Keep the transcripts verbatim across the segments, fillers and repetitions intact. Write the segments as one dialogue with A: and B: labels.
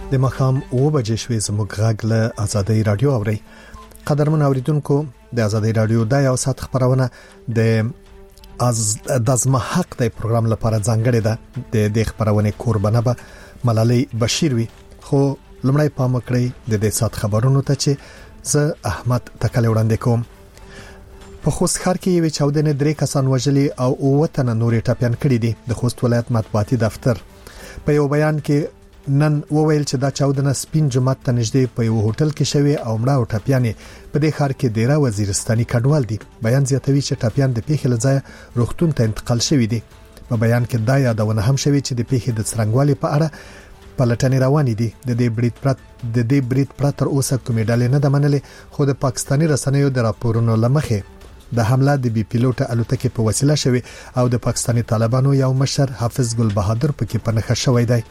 A: د مخام او بجې شوې زموږ غږ له آزادۍ رادیو اوري. قدرمن اوریدونکو د آزادۍ رادیو د یو سات خبرونه د از د ازما حق د پروګرام لپاره ځانګړې ده. د دې خبرونه قربانه به ملالۍ بشیر وي. خو لمړی پام وکړئ د دې سات خبرونو ته چې زه احمد تکل وړاندې کوم. په خوست ښار کې یو چاودنه درې کسان وژلي او اووه تنه نورې ټاپیان کړي دي. د خوست ولایت مطبوعاتي دفتر په یو بیان کې نن وویل چې دا چاودنه سپین جمعه ته نږدې په یو هوټل کې شوې او مړه او ټاپیانې په دې ښار کې ډیره وزیرستاني کډوال دي. بیان زیاتوي چې ټاپیان د پیښې لځای روغتون ته انتقال شوي دي. په بیان کې دا یادونه هم شوې چې د پیښې د څرنګوالي په اړه پلټنې روانې دي. د دې بریټ پرت د دې بریټ پرتر اوسه کومې ډلې نه د منلې، خو د پاکستاني رسنیو د راپورونو لمخې د حمله د بي پیلوټ الوتکې په وسیله شوې او د پاکستاني طالبانو یو مشر حافظ ګل بهادر پکې پنهخه شوی دی.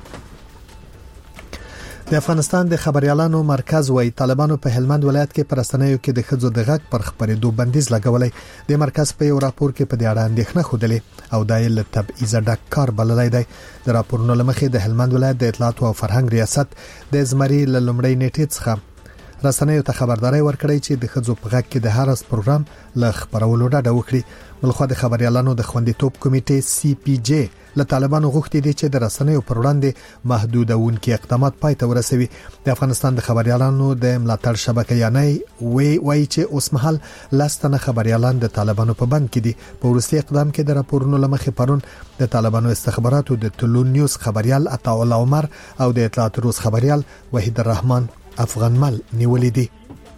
A: د افغانستان د خبريالانو مرکز وایي طالبانو په هلمند ولایت کې پرستانیو کې د خځو د غږ پر خبرېدو بندیز لګولای. د مرکز په یو راپور کې په دې اړه اندېښنه خوده او دایل تبعیض ډک کار بللای دی. د راپورونو لمخې د هلمند ولایت د اطلاعات او فرهنګ ریاست د زمري لومړی نیټې څخه رسنیو ته خبرداري ورکړی چې د خځو په غږ کې د هرڅ پروګرام ل خبرولو ډډه وکړي. بلخو د خبريالانو د خوندیتوب کمیټې سی پی جی له طالبانو غوښتي دي چې د رسنیو پر وړاندې محدودونکي اقدامات پای ته ورسوي. د افغانستان د خبريالانو د ملاتړ شبکې یانې وی وایي چې اوس مهال لاستنه خبريالان د طالبانو په بند کې دي. په ورستي اقدام کې د راپورونو لمخې پرون د طالبانو استخباراتو د تلون نیوز خبريال عطا الله عمر او د اطلاعات روز خبريال وحید الرحمن افغان مل نیولې دي.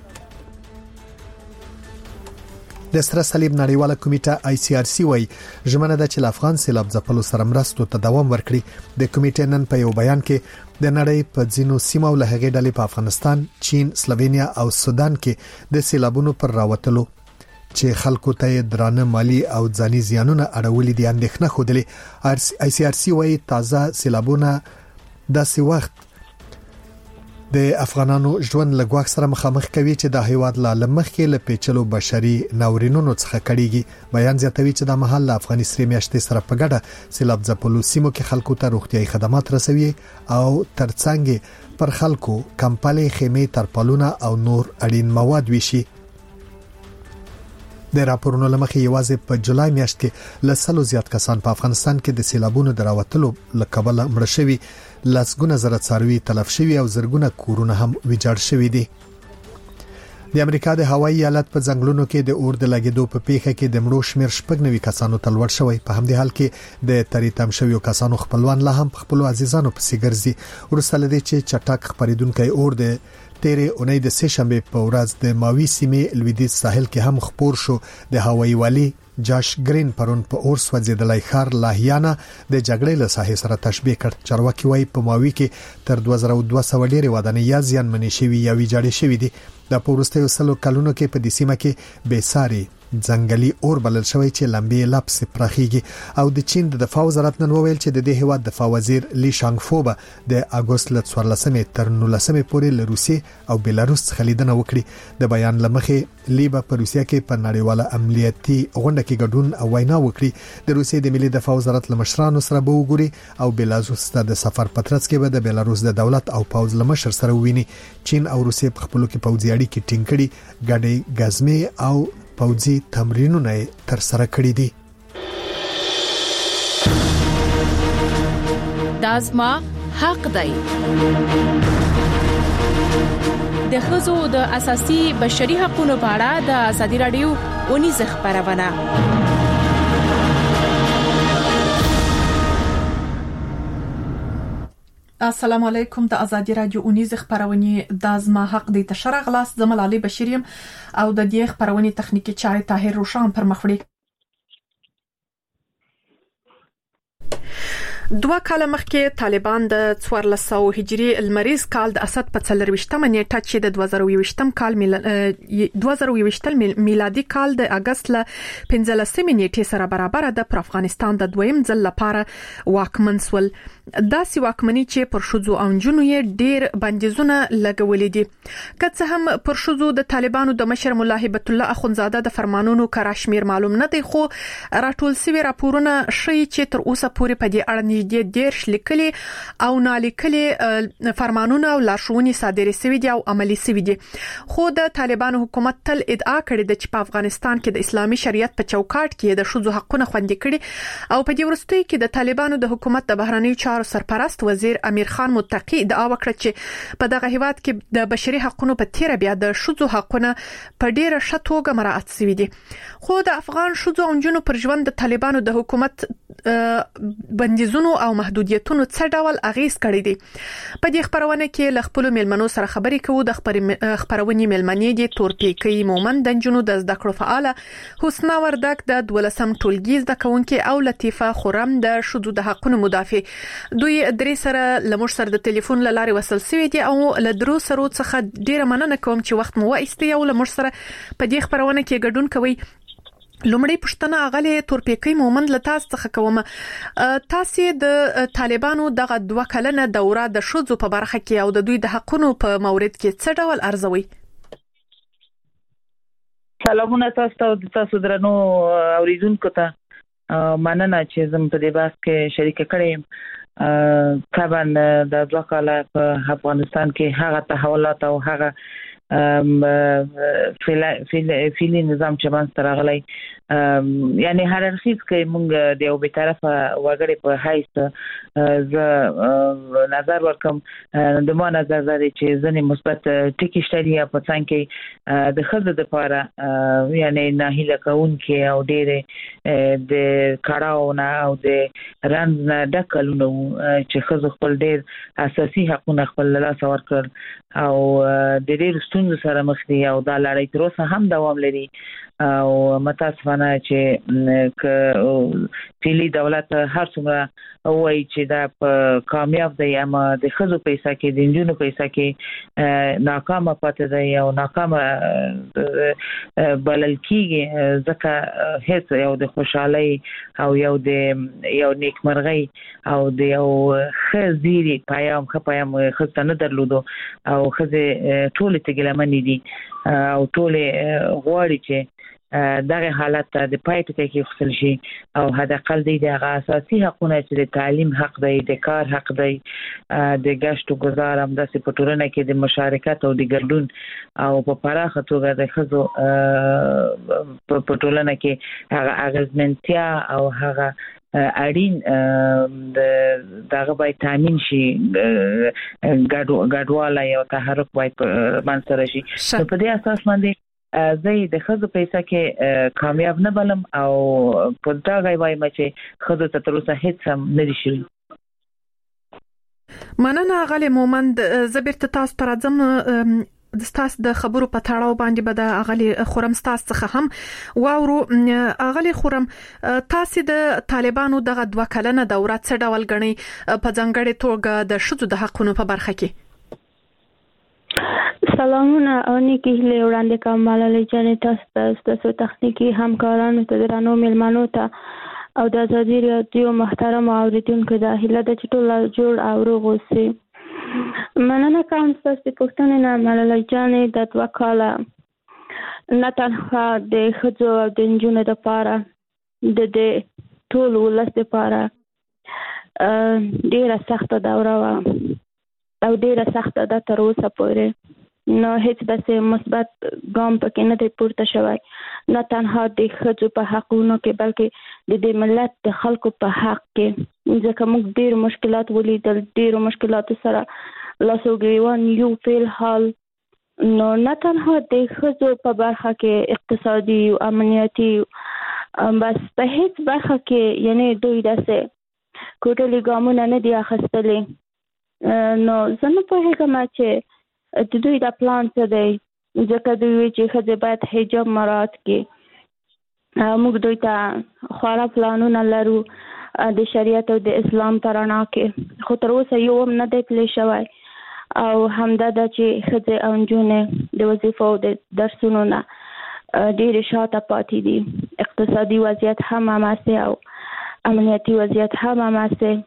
A: د سره صلیب نړیواله کمیټه آی سی آر سی وای ژمنه ده چې افغان سیلاب ځپلو سره مرستو ته دوام ورکړي. د کمیټې نن په یو بیان کې د نړۍ په ځینو سیمو له هغې ډلې په افغانستان، چین، سلووینیا او سودان کې د سیلابونو پر راوتلو چې خلکو ته درانه مالی او ځاني زیانونه اړولې دي اندېښنه خوده. آی سی آر سی وای تازه سیلابونه داسې وخت د افغانانو ژوند له ګواښ سره مخامخ کوي چې د هیواد له لمخې له پیچلو بشري ناورینونو څخه کړيږي. بیان زیاتوي چې د محل افغاني سری میاشتې سره په ګډه سیلاب ځپلو سیمو کې خلکو ته روغتيایي خدمات رسوي او ترڅنګ پر خلکو کمپالي خیمه ترپالونه او نور اړین مواد ویشي. د راپورونو لمخې یوازې په جولای میاشت کې لسلو زیات کسان په افغانستان کې د سیلابونو دراوتلو لکبله مړ شوي، لسګونه زره څاروي تلف شوي او زرګونه کورونه هم ویجاړ شوي دي. د امریکا د هوایي ایالت په ځنګلونو کې د اور د لګیدو په پیښه کې د مړو شمیر شپږ نوي کسانو ته لوړ شوی. په همدې حال کې د تریتم شویو کسانو خپلوان لا هم خپل عزیزانو په سیګرزي ورسره لدی چې چټک خبرېدونکو اور د تیرې اونۍ د سه شنبه په ورځ د ماوی سیمې لویدیځ ساحل کې هم خبر شو. د هوایي والی جاش گرین پرون په اور سوځیدلای خار لاهیانا د جګړې له ساحې سره تشبیه کړ. چارواکي وايي په ماوی کې تر دوه زره دوه سوه ډېرې ودانۍ یا زیانمنې شوي یا ویجاړې شوي دي. د پورستیو سلو کلونو کې په دې سیمه کې بې ساري ځنګلي اور بلل شوی چې لمبي لپس پراخيږي. او د چین د دفاع وزارت نن وویل چې د دې هیواد دفاع وزیر لی شانګفو به د اگست ل څوارلسمې تر نولسمې پورې له روسي او بلاروس څخه لیدنه وکړي. د بیان لمخې لیبا په روسیا کې په نړیواله امنیتي غونډه کې ګډون او وینا وکړي. د روسي د ملي دفاع وزارت لمشرانو سره به وګوري او بلاروس ته د سفر پترڅ کې به د بلاروس د دولت او پوز لمشر سره وویني. چین او روسي په خپلو کې پوځي اړیکې ټینګ کړي، ګډې غزمې او پوځي تمرینونه تر سره کړی دي.
B: دازما حق دی. د ښځو د اساسي بشري حقوقو په اړه د ازادي رادیو اونیز خبرونه.
C: السلام علیکم. د ازادي رادیو اونیز خبرونه د ازما حق دی تشرع غلاس زمل علي بشیریم او د دې خبرونه تخنیکی چاري طاهر روشان پر مخ وړي. دوه کاله مخکې طالبان د څوارلس سوه هجري المریز کال د اسد په څلرويشتمه نیټه چې د دوه زره یوویشتم کال دوه زره یوویشتم میلادي کال د اگست ل پنځلسمې نیټې سره برابر ده. پر افغانستان د دویم ځل لپاره واکمن سول. داسې واکمني چې پر شذو او جنو یې ډیر بندیزونه لګولې دي. که څه هم پر شذو د طالبانو د مشر مولا هیبت الله اخونزاده د فرمانونو کراشمیر معلوم نه دی، خو راټول سوي راپورونه شي چې تر اوسه پورې په دې اړه نږدې ډیر شلیکلي او نالیکلي فرمانونه او لارښوونې صادرې شوي دي او عملي شوي دي. خو د طالبانو حکومت تل ادعا کړې ده چې په افغانستان کې د اسلامي شریعت په چوکاټ کې د شذو حقونه خوندي کړي او په دې وروستیو کې د طالبانو د حکومت د بهرنیو چارو سرپرست وزیر امیر خان متقی ادعا وکړه چې په دغه هیواد کې د بشري حقوقو په تیر بیا د شذو حقونه په ډیره ښه توګه مراعات شوي دي. خو د افغان شذو او جنو پر ژوند د طالبانو د حکومت بندیزونو او محدودیتونو څه ډول اغیز کړی دي. په دې خبرونه کې ل خپل ملمنو سره خبرې کوو. د خبرونې ملمنې دي تورپیکی مومن د جنو د زده کړو فعال، حسنا وردک د دولسم ټولګي زده کوونکې او لطیفه خورم د شذو د حقوقو مدافع. دوی درې سره لمر سره د ټلیفون لارې وصل شوي دي او له درو سره څخه ډیره مننه کوم چې وخت مو وایستي او لمر سره په دې خبرونه کې ګډون کوي. لومړی پښتنه اغلی تورپیکی مومند له تاسو څخه کوم، تاسو د طالبانو دغه دوه کلنه دوره د شذو په برخه کې او د دوی د حقوقو په مورد کې څه ډول ارزوي؟
D: سلامونه تاسو ته، تاسو درنو اوریدونکو ته مننه چې زم په دې بحث کې شریک کړم. طبعا د دوه کاله په افغانستان کې هغه تحولات او هغه فعلی نظام چې باندې راغلی، یعنی هر اړخیز کې موږ د یو به طرفه وګړي په حیث ز نظر ورکم. د ما نظر لري چې ځنې مثبت ټکي شته دي په څنګه کې د خزه د لپاره، یعنی ناهیله کوونکې او ډېر د کړهونه او د رنځ نه ډکلونه چې خزه خپل ډېر اساسي حقونه خپل لاس ورکړ او د ډېر ستونزو سره مخ دي او دا لړۍ تر اوسه هم دوام لري. او متاسفانه چې ک فعلی دولت هر څومره وایي چې دا په کامیاب دی، اما د خزو پیسې کې د انجونو پیسې کې ناکامه پاتې دی او ناکامه بلل کېږي، ځکه هیڅ یو د خوشحالۍ او یو د یو نیکمرغۍ او د یو ښه زیری پیام ښه پیام خزه نه درلودو او خزه ټولې تګلمنې دي او ټولې غواړي چې دغه حالت ته د پای ټکی کې خپل شي او هدا قل دی د اساسي حقوقو چې د تعلیم حق دی، د کار حق دی، د گشت او گذار هم د سپټورنه کې د مشارکت او د ګډون او په پراخه توګه د خزو په پټولنه کې هغه اغزمنتیا او هغه اړین د دغه باید تامین شي، ګډواله یو تحرک باید منځ راشي. په دې اساس باندې زه د خزو پیسې کې کامیاب نه بلم او په دا غي وایم چې خزو ته تر اوسه هیڅ هم نه دي شوي.
C: مننه غلی مومند. زبرت تاسو پر ځم د تاسو د خبرو په تړاو باندې به د اغلی خورم تاسو څخه هم واورو. اغلی خورم، تاسو د طالبانو دغه دوه کلنه دوره څه ډول غني په ځنګړې توګه د شذو د حقوقو په برخه کې؟
E: سلامونه او نیکی هیله وړاندې کوم ملالۍ جانې، تاسو تاسو تخنیکی همکارانو ته درنو ملمنو ته او د ازادي رادیو محترم اوریدونکو د هیله د ټول جوړ او روغ اوسئ. مننه کوم تاسو پوښتنه نه ملالۍ جانې. د دوه کاله نه تنها د خځو او د نجونو لپاره د دې ټول ولس لپاره ډیره سخته دوره وه او ډیره سخته ده تر اوسه پورې، نو هیڅ داسې مثبت ګام پکې نه دی پورته شوی، نه تنها د ښځو په حقونو کې بلکې د دې ملت د خلکو په حق کې، ځکه موږ ډېر مشکلات ولیدل، ډېرو مشکلاتو سره لاس او ګریوان یو فعل حال. نو نه تنها د ښځو په برخه کې اقتصادي او امنیتي، بس په هیڅ برخه کې یعنی دوی داسې کوټلي ګامونه نه دي اخیستلي. نو زه نه پوهېږم چې د دوی دا پلان څه دی، ځکه دوی وایي چې ښځې باید حجاب مراعات کړي. موږ دوی ته خورا پلانونه لرو د شریعت او د اسلام په رڼا کې، خو تر اوسه یو هم نه دی پلی شوی. او همدا ده چې ښځې او نجونې د وظیفو او د درسونو نه ډېرې شاته پاتې دي. اقتصادي وضعیت هم هماسې او امنیتي وضعیت هم هماسې.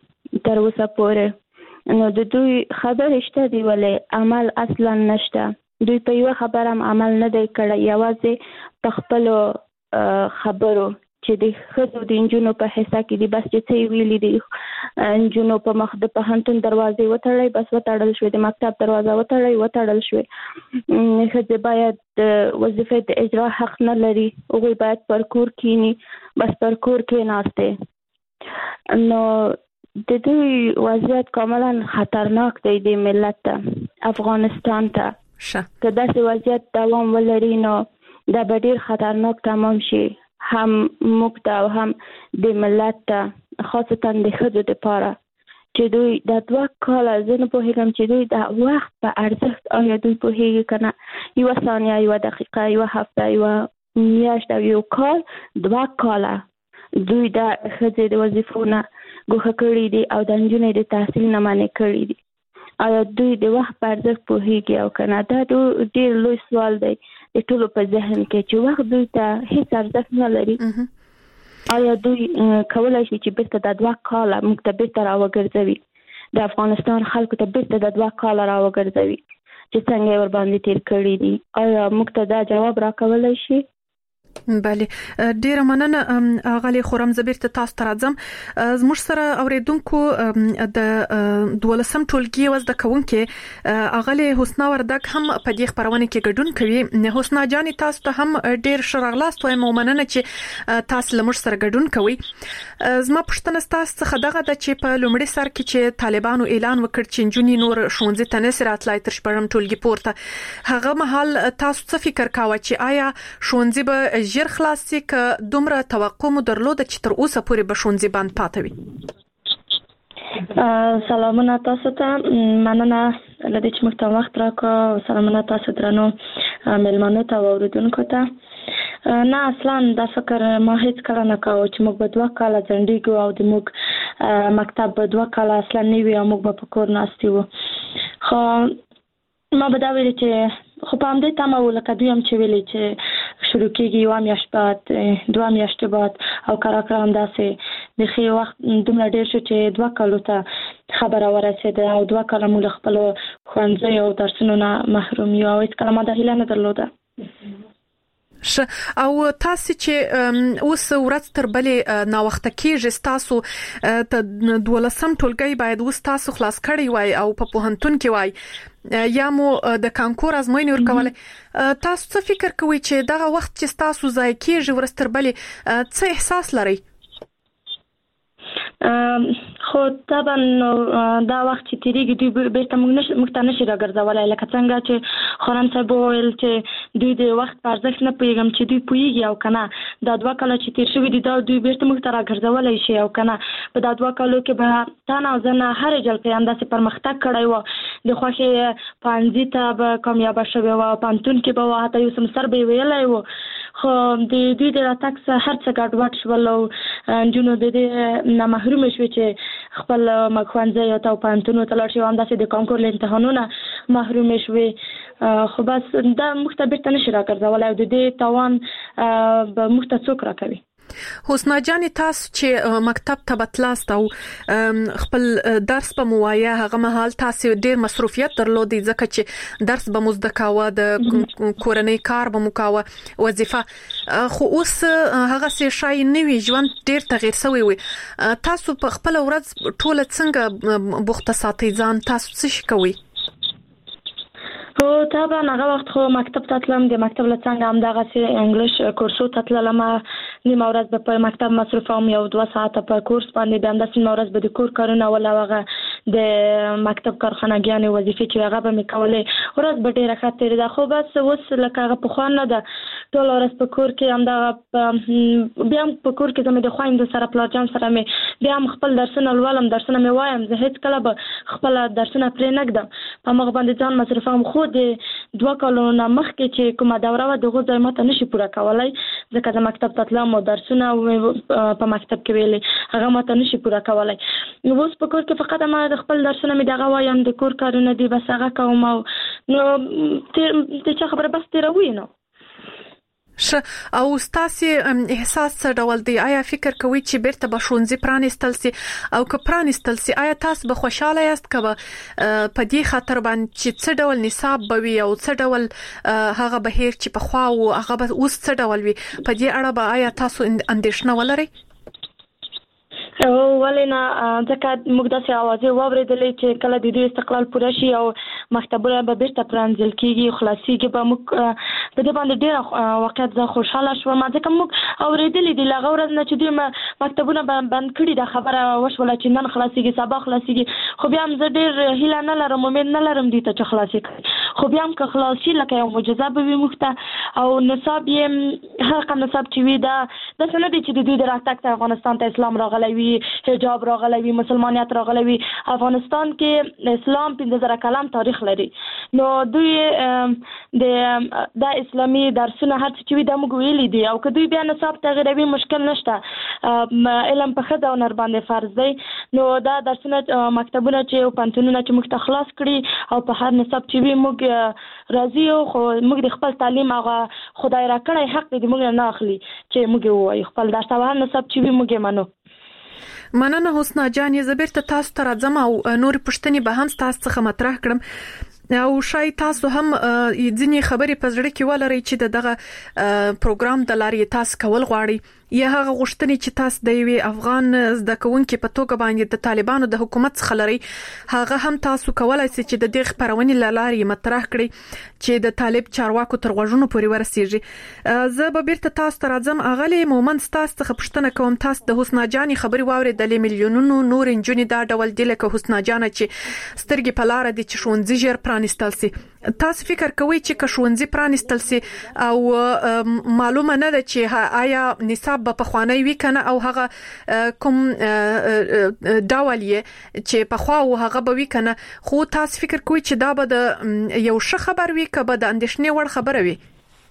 E: تر اوسه پورې نو د دوی خبرې شته دي ولې عمل اصلا نشته. دوی په یو خبره هم عمل نه دی کړی، یوازې په خپلو خبرو چې د ښځو د نجونو په حصه کې دي بس چې څه ویلي دي نجونو په مخ د پوهنتون دروازې وتړئ بس وتړل شوې، د مکتب دروازه وتړئ وتړل شوې. ښځې باید د وظیفې د اجرا حق نه لري، هغوی باید پر کور کینی بس پر کور کېناسته. نو د دوی وضعیت کاملا خطرناک دی د ملت ته افغانستان ته. که داسې وضعیت دوام ولري نو دا به ډېر خطرناک تمام شي، هم موږ ته او هم د ملت ته، خاصتا د ښځو دپاره چې دوی د دوه کاله زه نه پوهېږم چې دوی د وخت په ارزښت آیا دوی پوهېږي که نه. یوه ثانیه، یوه دقیقه، یوه هفته، یوه میاشت او یو کال، دوه کاله دوی د ښځې د وظیفو نه ګوښه کړي دي او د نجونې د تحصیل نه منع کړي دي. آیا دوی د وخت په ارزښت پوهېږي او که نه؟ دا ډېر لوی سوال دی د ټولو په ذهن کې چې وخت دوی ته هېڅ ارزښت نه لري. آیا دوی کولی شي چې بیرته د دوه کاله موږ ته بیرته راوګرځوي، د افغانستان خلکو ته بیرته د دوه کاله راوګرځوي چې څنګه یې ورباندې تیر کړي دي؟ آیا موږ ته دا جواب راکولی شي؟
C: بله، ډیره مننه اغلی خورم. زبیر ته تاسو ته راځم. زموږ سره اوریدونکو د دولسم ټولګي وزده کوونکې اغلی حسنا وردک هم په دې خبرونه کې ګډون کوي. حسنا جانې تاسو ته هم ډیر شرغلاست وایم، مننه چې تاسو لمر سره ګډون کوي. زما پوښتنه تاسو څخه دغه د چې په لومړي سر کې چې طالبانو اعلان وکړ چې نجونې نور ښوونځي ته نه راتلای تر شپږم ټولګي پورته، هغه مهال تاسو څه فکر کاوه چې آیا ښوونځي به ژر خلاصي که دومره توقع مو درلوده چې تر اوسه پورې به ښوونځي بند پاتې وي؟
F: سلامونه تاسو ته، مننه لدې چې موږ ته وخت راکړ. سلامونه تاسو درنو مېلمنو ته او اوریدونکو ته. نه اصلا دا فکر ما هیڅ کله نه کاوه چې موږ به دوه کاله ځنډېږو او د موږ مکتب به دوه کاله اصلا نه وي او موږ به په کور ناستې وو. خو ما به دا ویلې چې خو په همدې تمه وو لکه دوی هم چې ویلې چې شروع کېږي یوه میاشت بعد، دوه میاشتې بعد، او کله کله همداسې بیخي وخت دومره ډېر شو چې دوه کالو ته خبره ورسېده او دوه کاله مو له خپلو ښوونځیو او درسونو نه محروم یو او هېڅکله ما دا هیله نه درلوده.
C: ش او تاسو چې اوس ورځ تر بلې ناوخته کېږي، تاسو ته دولسم ټولګي باید اوس تاسو خلاص کړی وای او په پوهنتون کې وای یا مو د کانکور ازموینې ورکولې. تاسو څه فکر کوئ چې دغه وخت چې تاسو ضایع کېږي ورځ تر بلې څه احساس لرئ؟
F: خو طبعا دا وخت چې تیریږي دوی بیرته موږ ته نشي راګرځولی، لکه څنګه چې خورم صاحب وویل چې دوی د وخت په ارزښت نه پوهېږم چې دوی پوهېږي او که نه دا دوه کاله چې تیر شوي دي دا دوی بیرته موږ ته راګرځولی شي او که نه په دا دوه کالو کې به تا نه او زه نه هرې جلسې همداسې پرمختګ کړی وو، د خوښې پوهنځي ته به کامیابه شوې وه، پوهنتون کې به وه، حتی یو سمستر به یې ویلی وو. خو د دوی د راتګ څخه هر څه ګډوډ شول او نجونو د دې نه محرومې شوې چې خپل ښوونځیو ته او پوهنتونو ته لاړ شي او همداسې د کانکور له امتحانونه محرومې شوې. خو بس دا موږ ته بیرته نشي راګرځولی او د دې تاوان به موږ ته څوک راکوي.
C: حسنا جان، تاسو چې مکتب ته بتلاست او خپل درس په موایا هغه مهال تاسو ډیر مصروفیت درلودي ځکه چې درس به مزد کاوه، د کورنۍ کار به مو کاوه، وظیفه، خو اوس هغه څه شای نه وی، ژوند ډیر تغیر شوی وي. تاسو په خپل ورځ ټول څنګه بوخته ساتي ځان؟ تاسو څه شي کوئ؟
F: خو طبعا هغه وخت خو مکتب ته تلم، د مکتب له څنګه همدغسې انګلیش کورسو ته تللم، نیمه ورځ به په مکتب مصروف وم، یو دوه ساعته په کورس باندې، بیا همداسې نیمه ورځ به د کور کارونه ول او هغه د مکتب کارخانګیانې وظیفې چې هغه به مې کولې، ورځ به ډېره ښه تېرېده. خو بس اوس لکه هغه پخوا نه ده، ټوله ورځ په کور کې همدغه بیا هم په کور کې زه مې د خویندو سره پلارجان سره مې بیا هم خپل درسونه لولم، درسونه مې وایم، زه هېڅکله به خپله درسونه پرې نه ږدم، په همغه باندې ځان مصروفوم. خو د دوه کالو نه مخکې چې کومه دوره وه د هغو ځای ماته نشي پوره کولی، ځکه زه مکتب ته تلم او درسونه په مکتب کې ویلې هغه ماته نشي پوره کولی. اوس په کور کې فقط ما د خپل درسونه مې دغه وایم، د کور کارونه دي بس هغه کوم او نو د چا خبره بس تېروي نو.
C: ش او ستاسي احساس څه ډول دی؟ آیا فکر کوئ چې بیرته به ښوونځي پرانیستل سي او که پرانیستل سي آیا تاسو به خوشاله یاست کبه په دې خاطر باندې چې څه ډول نصاب به وي او څه ډول هغه بهیر چې په خوا او هغه به اوس څه ډول وي په دې اړه به آیا تاسو اندېښنه ولرئ؟
F: ولنه ځکه موږ داسې اوازې واورېدلې چې کله د دوی استقلال پوره شي او مکتبونه به بیرته پرانیستل کیږي خلاصيږي به موږ په دې باندې ډېر واقعیت زه خوشاله شوم ځکه موږ اورېدلې دي لغه ورځ نه چې دوی مکتبونه بند کړي دا خبره وشوله چې نن خلاصيږي سبا خلاصيږي خو بیا هم زه ډېر هیله نه لرم امید نه لرم دي ته چې خلاصي کړي خو بیا هم که خلاصي لکه یو معجزه به وي موږ ته او نصاب یې هر کوم نصاب چې وي دا داسې نه دي چې د دوی د راتګ ته افغانستان ته اسلام راغلی وي حجاب راغلی وي مسلمانیت راغلی وي افغانستان کې اسلام پنځه زره کلن تاریخ لري نو دوی د د اسلامي درسونه هر څه چې وي د موږ ویلي دي او که دوی بیا نصاب تغیروي مشکل نشته علم په ښځه او نر باندې فرض دی نو دا درسونه مکتبونه چې پنځونونه چې موږ ته خلاص کړي او په هر نصاب چې وي موږ راضي یو خو موږ د خپل تعلیم هغه خدای راکړی حق دی موږ نه اخلي چې موږ وایو خپل درس او هر نصاب چې وي موږ منو.
C: مننه حسنا جان زبرته تاسو ته راځم او نور پښتني به هم تاسو څخه مطرح کړم او شاید تاسو هم ځینې خبرې په زړه کې ولرئ چې دغه پروګرام د لارې تاسو کول غواړي یا هغه غوښتنې چې تاسو د یوې افغان زده کوونکې په توګه باندې د طالبانو د حکومت څخه لري هغه هم تاسو کولای شئ چې د دې خبرونې لارې مطرح کړئ چې د طالب چارواکو تر غوږونو پورې ورسیږي. زه به بیرته تاسو ته راځم اغلی مومن تاسو څخه پوښتنه کوم تاسو د حسنا جان خبري واورېدلې میلیونونو نور انجونې دا ډول دی لکه حسنا جان چې سترګې په لار دي چې ښوونځي ژر پرانیستل سي تاسو فکر کوئ چې که ښوونځي پرانیستل سي او معلومه نه ده چې آیا نصاب په خوانی وی کنه او هغه کوم ډول یې چې په خوا او هغه به وی کنه خو تاسو فکر کوئ چې دا به د یو ښه خبر وي که به د اندېښنې وړ خبره وي؟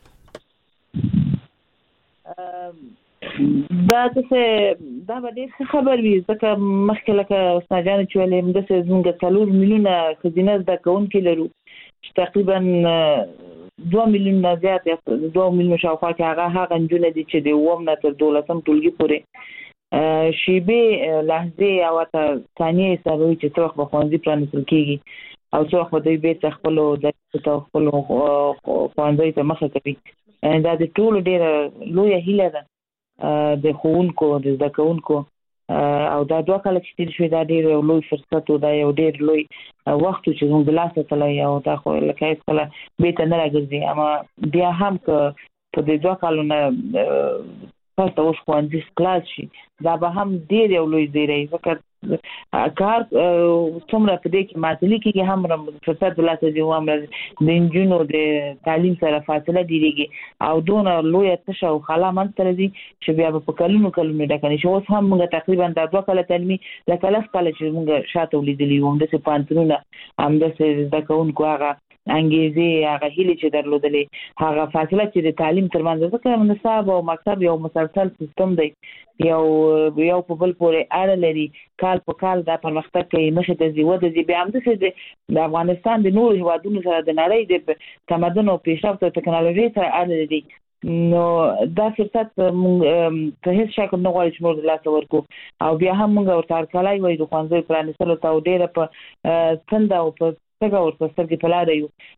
D: دا څه دا به ډېر ښه خبر وي ځکه مخکې لکه استاد جان چې ولې موږ څه زموږ څلور میلیونه ښځینه زده کوونکي لرو چې تقریبا دوه میلیونه زیات یا دوه میلیونه شاوخوا کې هغه هغه نجونې دي چې د اووم نه تر دولسم ټولګي پورې شیبې لحظې او ثانیې حسابوي چې څه وخت به ښوونځي پرانیستل کېږي او څه وخت به دوی بېرته خپلو درسونو ته خپلو ښوونځیو ته مخه کوي. دا د ټولو ډېره لویه هیله ده د ښوونکو د زده کوونکو او دا دوه کاله چې تیر شوي دا ډېر لوی فرصت و دا یو ډېر لوی وخت چې زموږ د لاسه تللی او دا خو لکه هېڅکله بېرته نه راګرځي اما بیا هم که په دې دوه کالو نه پسته اوس ښوونځي خلاص شي دا به هم ډېر یو لوی زیری ځکه کار څومره په دې کې معطلي کېږي هم فرصت د لاسه ځي هم د نجونو د تعلیم سره فاصله ډېرېږي او دونه لویه تشه او خلا منځته راځي چې بیا به په کلونو کلونو ډکه نه شي. اوس هم موږ تقریبا دا دوه کاله تعلیمي لکه لس کاله چې موږ شاته ولیدلي وو همداسې پوهنتونونه همداسې زده کوونکو هغه انګیزې هغه هیلې چې درلودلې هغه فاصله چې د تعلیم ترمنځ ځکه نصاب او مکتب یو مسلسل سیستم دی یو یو په بل پورې اړه لري کال په کال دا پرمختګ کوي مخې ته ځي وده ځي بیا همداسې د افغانستان د نورو هیوادونو سره د نړۍ د تمدن او پیشرفت او ټکنالوژۍ سره اړه لري نو دا فرصت موږ په هیڅ شکل نه غواړو چې موږ د لاسه ورکړو او بیا هم موږ ورته هرکلی وایو د ښوونځیو پرانیستلو ته او ډېره په څنډه او په څنګه ورته سترګې په لاره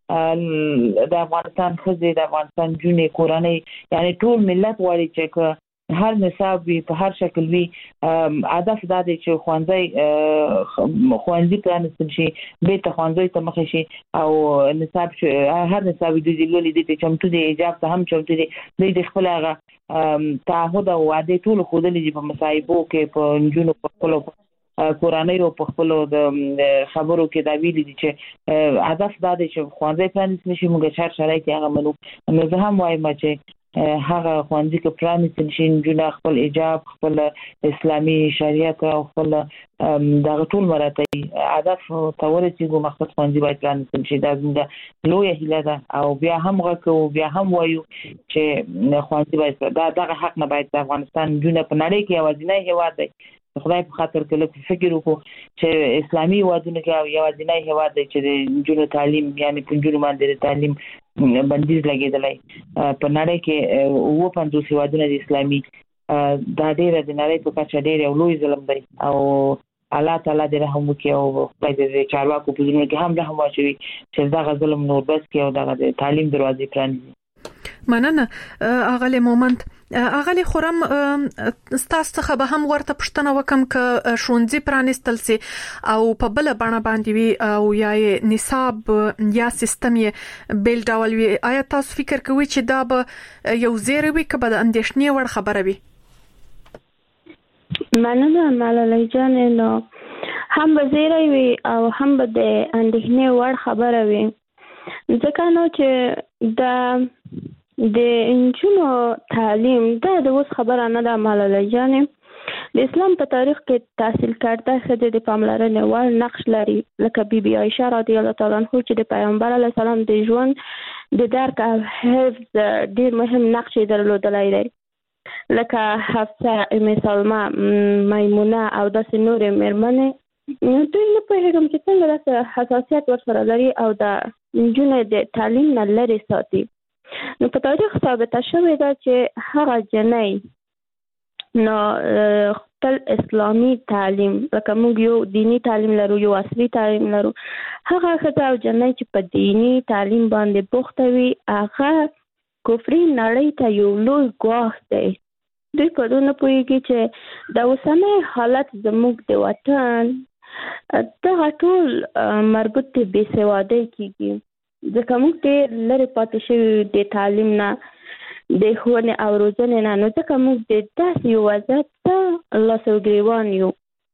D: یو د افغانستان ښځې د افغانستان نجونې کورنۍ یعنې ټول ملت غواړي چې هر نصاب وي په هر شکل وي هدف دا دی چې ښوونځی ښوونځي پرانیستل شي بېرته ښوونځیو ته مخه شي او نصاب هر نصاب دوی د لولي دي چې چمتو دي حجاب ته هم چمتو دي دوی د خپل هغه تعهد او وعدې ټولو ښودلي دي په مصاحبو کې په نجونو په خپلو کورنۍ او په خپلو د خبرو کې دا ویلي دي چې هدف دا دی چې ښوونځی پرانیستل شي موږ هر شرایط یې هغه منو. نو زه هم وایم چې هغه ښوونځي کې پرانیستل شي نجونه خپل حجاب خپل اسلامي شریعت او خپل دغه ټول مراتب هدف ته ورسېږو مقصد ښوونځي باید پرانیستل شي دا زموږ لویه هیله ده او بیا هم غږ کوو بیا هم وایو چې ښوونځي باید دا دغه حق نه باید د افغانستان نجونه په نړۍ کې یوازینی هیواد دی خدای په خاطر کې لکه فکر وکړو چې اسلامي هیوادونو کې یوازینی هیواد دی چې د نجونو تعلیم یعنې په نجونو باندې د تعلیم بندیز لګیدلای په نړۍ کې اوه پنځوس هیوادونه د اسلامي دا ډېر د نړۍ په کچه ډېر یو لوی ظلم دی او الله تعالی دې رحم وکړي او خدای دې چارواکو په ژوند کې هم رحم واچوي چې دا ظلم نور بس کې او دا تعلیم دروازې پرانیزي.
C: مننه اغلی مومند. اغلی خورم ستاسو څخه به هم ورته پښتنه وکم ک شونځي پرانستل سي او په بل باندې باندې وي او یا نصاب یا سیستم یې بیل ډول وي. آیا تاسو فکر کوئ چې دا به یو زیری وي که به د اندېښنې وړ خبره وي؟
E: مننه ملالۍ جان، نو هم به زیری وي او هم به د اندېښنې وړ خبره وي، ځکه نو چې دا د انجونو تعلیم دا د اوس خبره نه ده ملالۍ جانې. د اسلام په تاریخ کې تحصیل کرده ښځې د پاملرنې وړ نقش لري، لکه بی بی عایشه رضی الله تعالی عنها چې د پیغمبر علیه السلام د ژوند د درک او حفظ ډیر مهم نقش درلودلی دی، لکه حفصه، ام سلمه، میمونه او داسې نورې مېرمنې. دوی نه پوهېږم چې څنګه داسې حساسیت ورسره لري او د نجونو د تعلیم نه لرې ساتي. نو په تاریخ ثابته شوې ده چې هغه جنۍ نو خپل اسلامي تعلیم، لکه موږ یو دینی تعلیم لرو یو عصري تعلیم لرو، هغه ښځه او جنۍ چې په دینی تعلیم باندې بوخته وي هغه کفري نړۍ ته یو لوی ګواښ دی. دوی په دې نه پوهېږي چې د اوسنی حالت زموږ د وطن دغه ټول مربوط د بې سوادۍ کېږي، ځکه موږ ډېر لرې پاتې شوي د تعلیم نه، د ښوونې او روزنې نه، نو ځکه موږ د داسې یو وضعیت ته لاس او ګرېوان یو.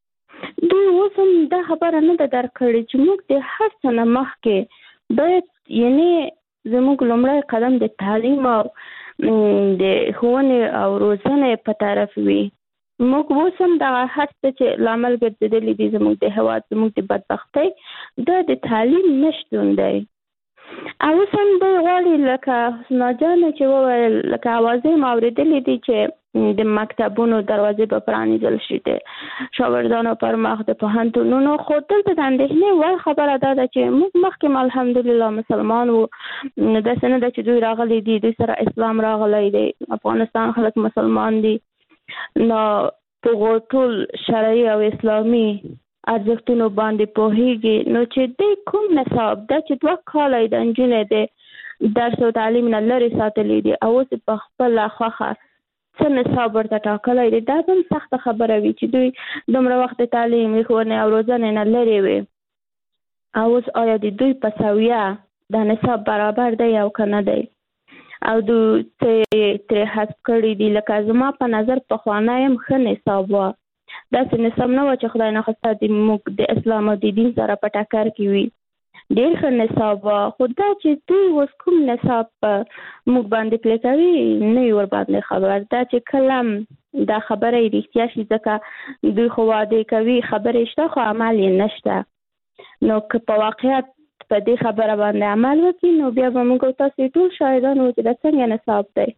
E: دوی اوس هم دا خبره نه ده درک کړې چې موږ د هر څه نه مخکې باید یعنې زموږ لومړی قدم د تعلیم او د ښوونې او روزنې په طرف وي. موږ اوس هم دغه هر څه چې لامل ګرځېدلي دي زموږ د هېواد زموږ د بدبختۍ دا د تعلیم نشتون دی. او اوس هم دوی غواړي لکه حسنا جانې چې وویل، لکه اوازې مې اورېدلې دي چې د مکتبونو دروازې به پرانیزل شي د شاګردانو پر مخ د پوهنتونونو، خو دلته د اندېښنې وړ خبره دا ده چې موږ مخکې الحمدلله مسلمان وو، داسې نه ده چې دوی راغلي دي، دوی سره اسلام راغلی دی، افغانستان خلک مسلمان دي، نو په ټول شرعي او اسلامي ارزښتونو باندې پوهېږي. نو چې دوی کوم نصاب دا چې دوه کاله یې د نجونې د درس او تعلیم نه لرې ساتلی دي او اوس په خپله خوښه څه نصاب ورته ټاکلی دی، دا به هم سخته خبره وي چې دوی دومره وخت د تعلیم، ښوونې او روزنې نه لرې وي او اوس آیا د دوی په سویه دا نصاب برابر دی او که نه دی، او دوی څه ترې حذف کړي دي. لکه زما په نظر پخوانی هم ښه نصاب وه، داسې نصاب نه وه چې خدای نخواسته د موږ د اسلام او د دین سره په ټکر کې وي، ډېر ښه نصاب وه. خو دا چې دوی اوس کوم نصاب موږ باندې پلی کوي نه وي ورباندې خبر، دا چې کله دا خبره یې رښتیا شي، ځکه دوی خو وعدې کوي، خبرې شته خو عمل یې نشته. نو که په واقعیت په دې خبره باندې عمل وکړي نو بیا به موږ تاسې ټول شاهدان وو چې دا څنګه نصاب دی.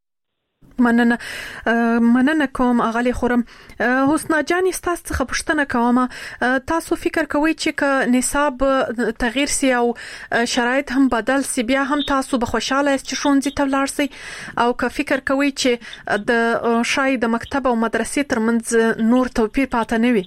C: مننه مننه کوم اغلی خورم. حسنا جان تاسو څخه پوښتنه کوم، تاسو فکر کوئ چې ک نصاب تغییر سی او شرایط هم بدل سی بیا هم تاسو به خوشاله یاست چې ښوونځي ته ولاړ سئ، او که فکر کوئ چې د شاید د مکتب او مدرسې ترمنځ نور توپیر پاتې نه وي؟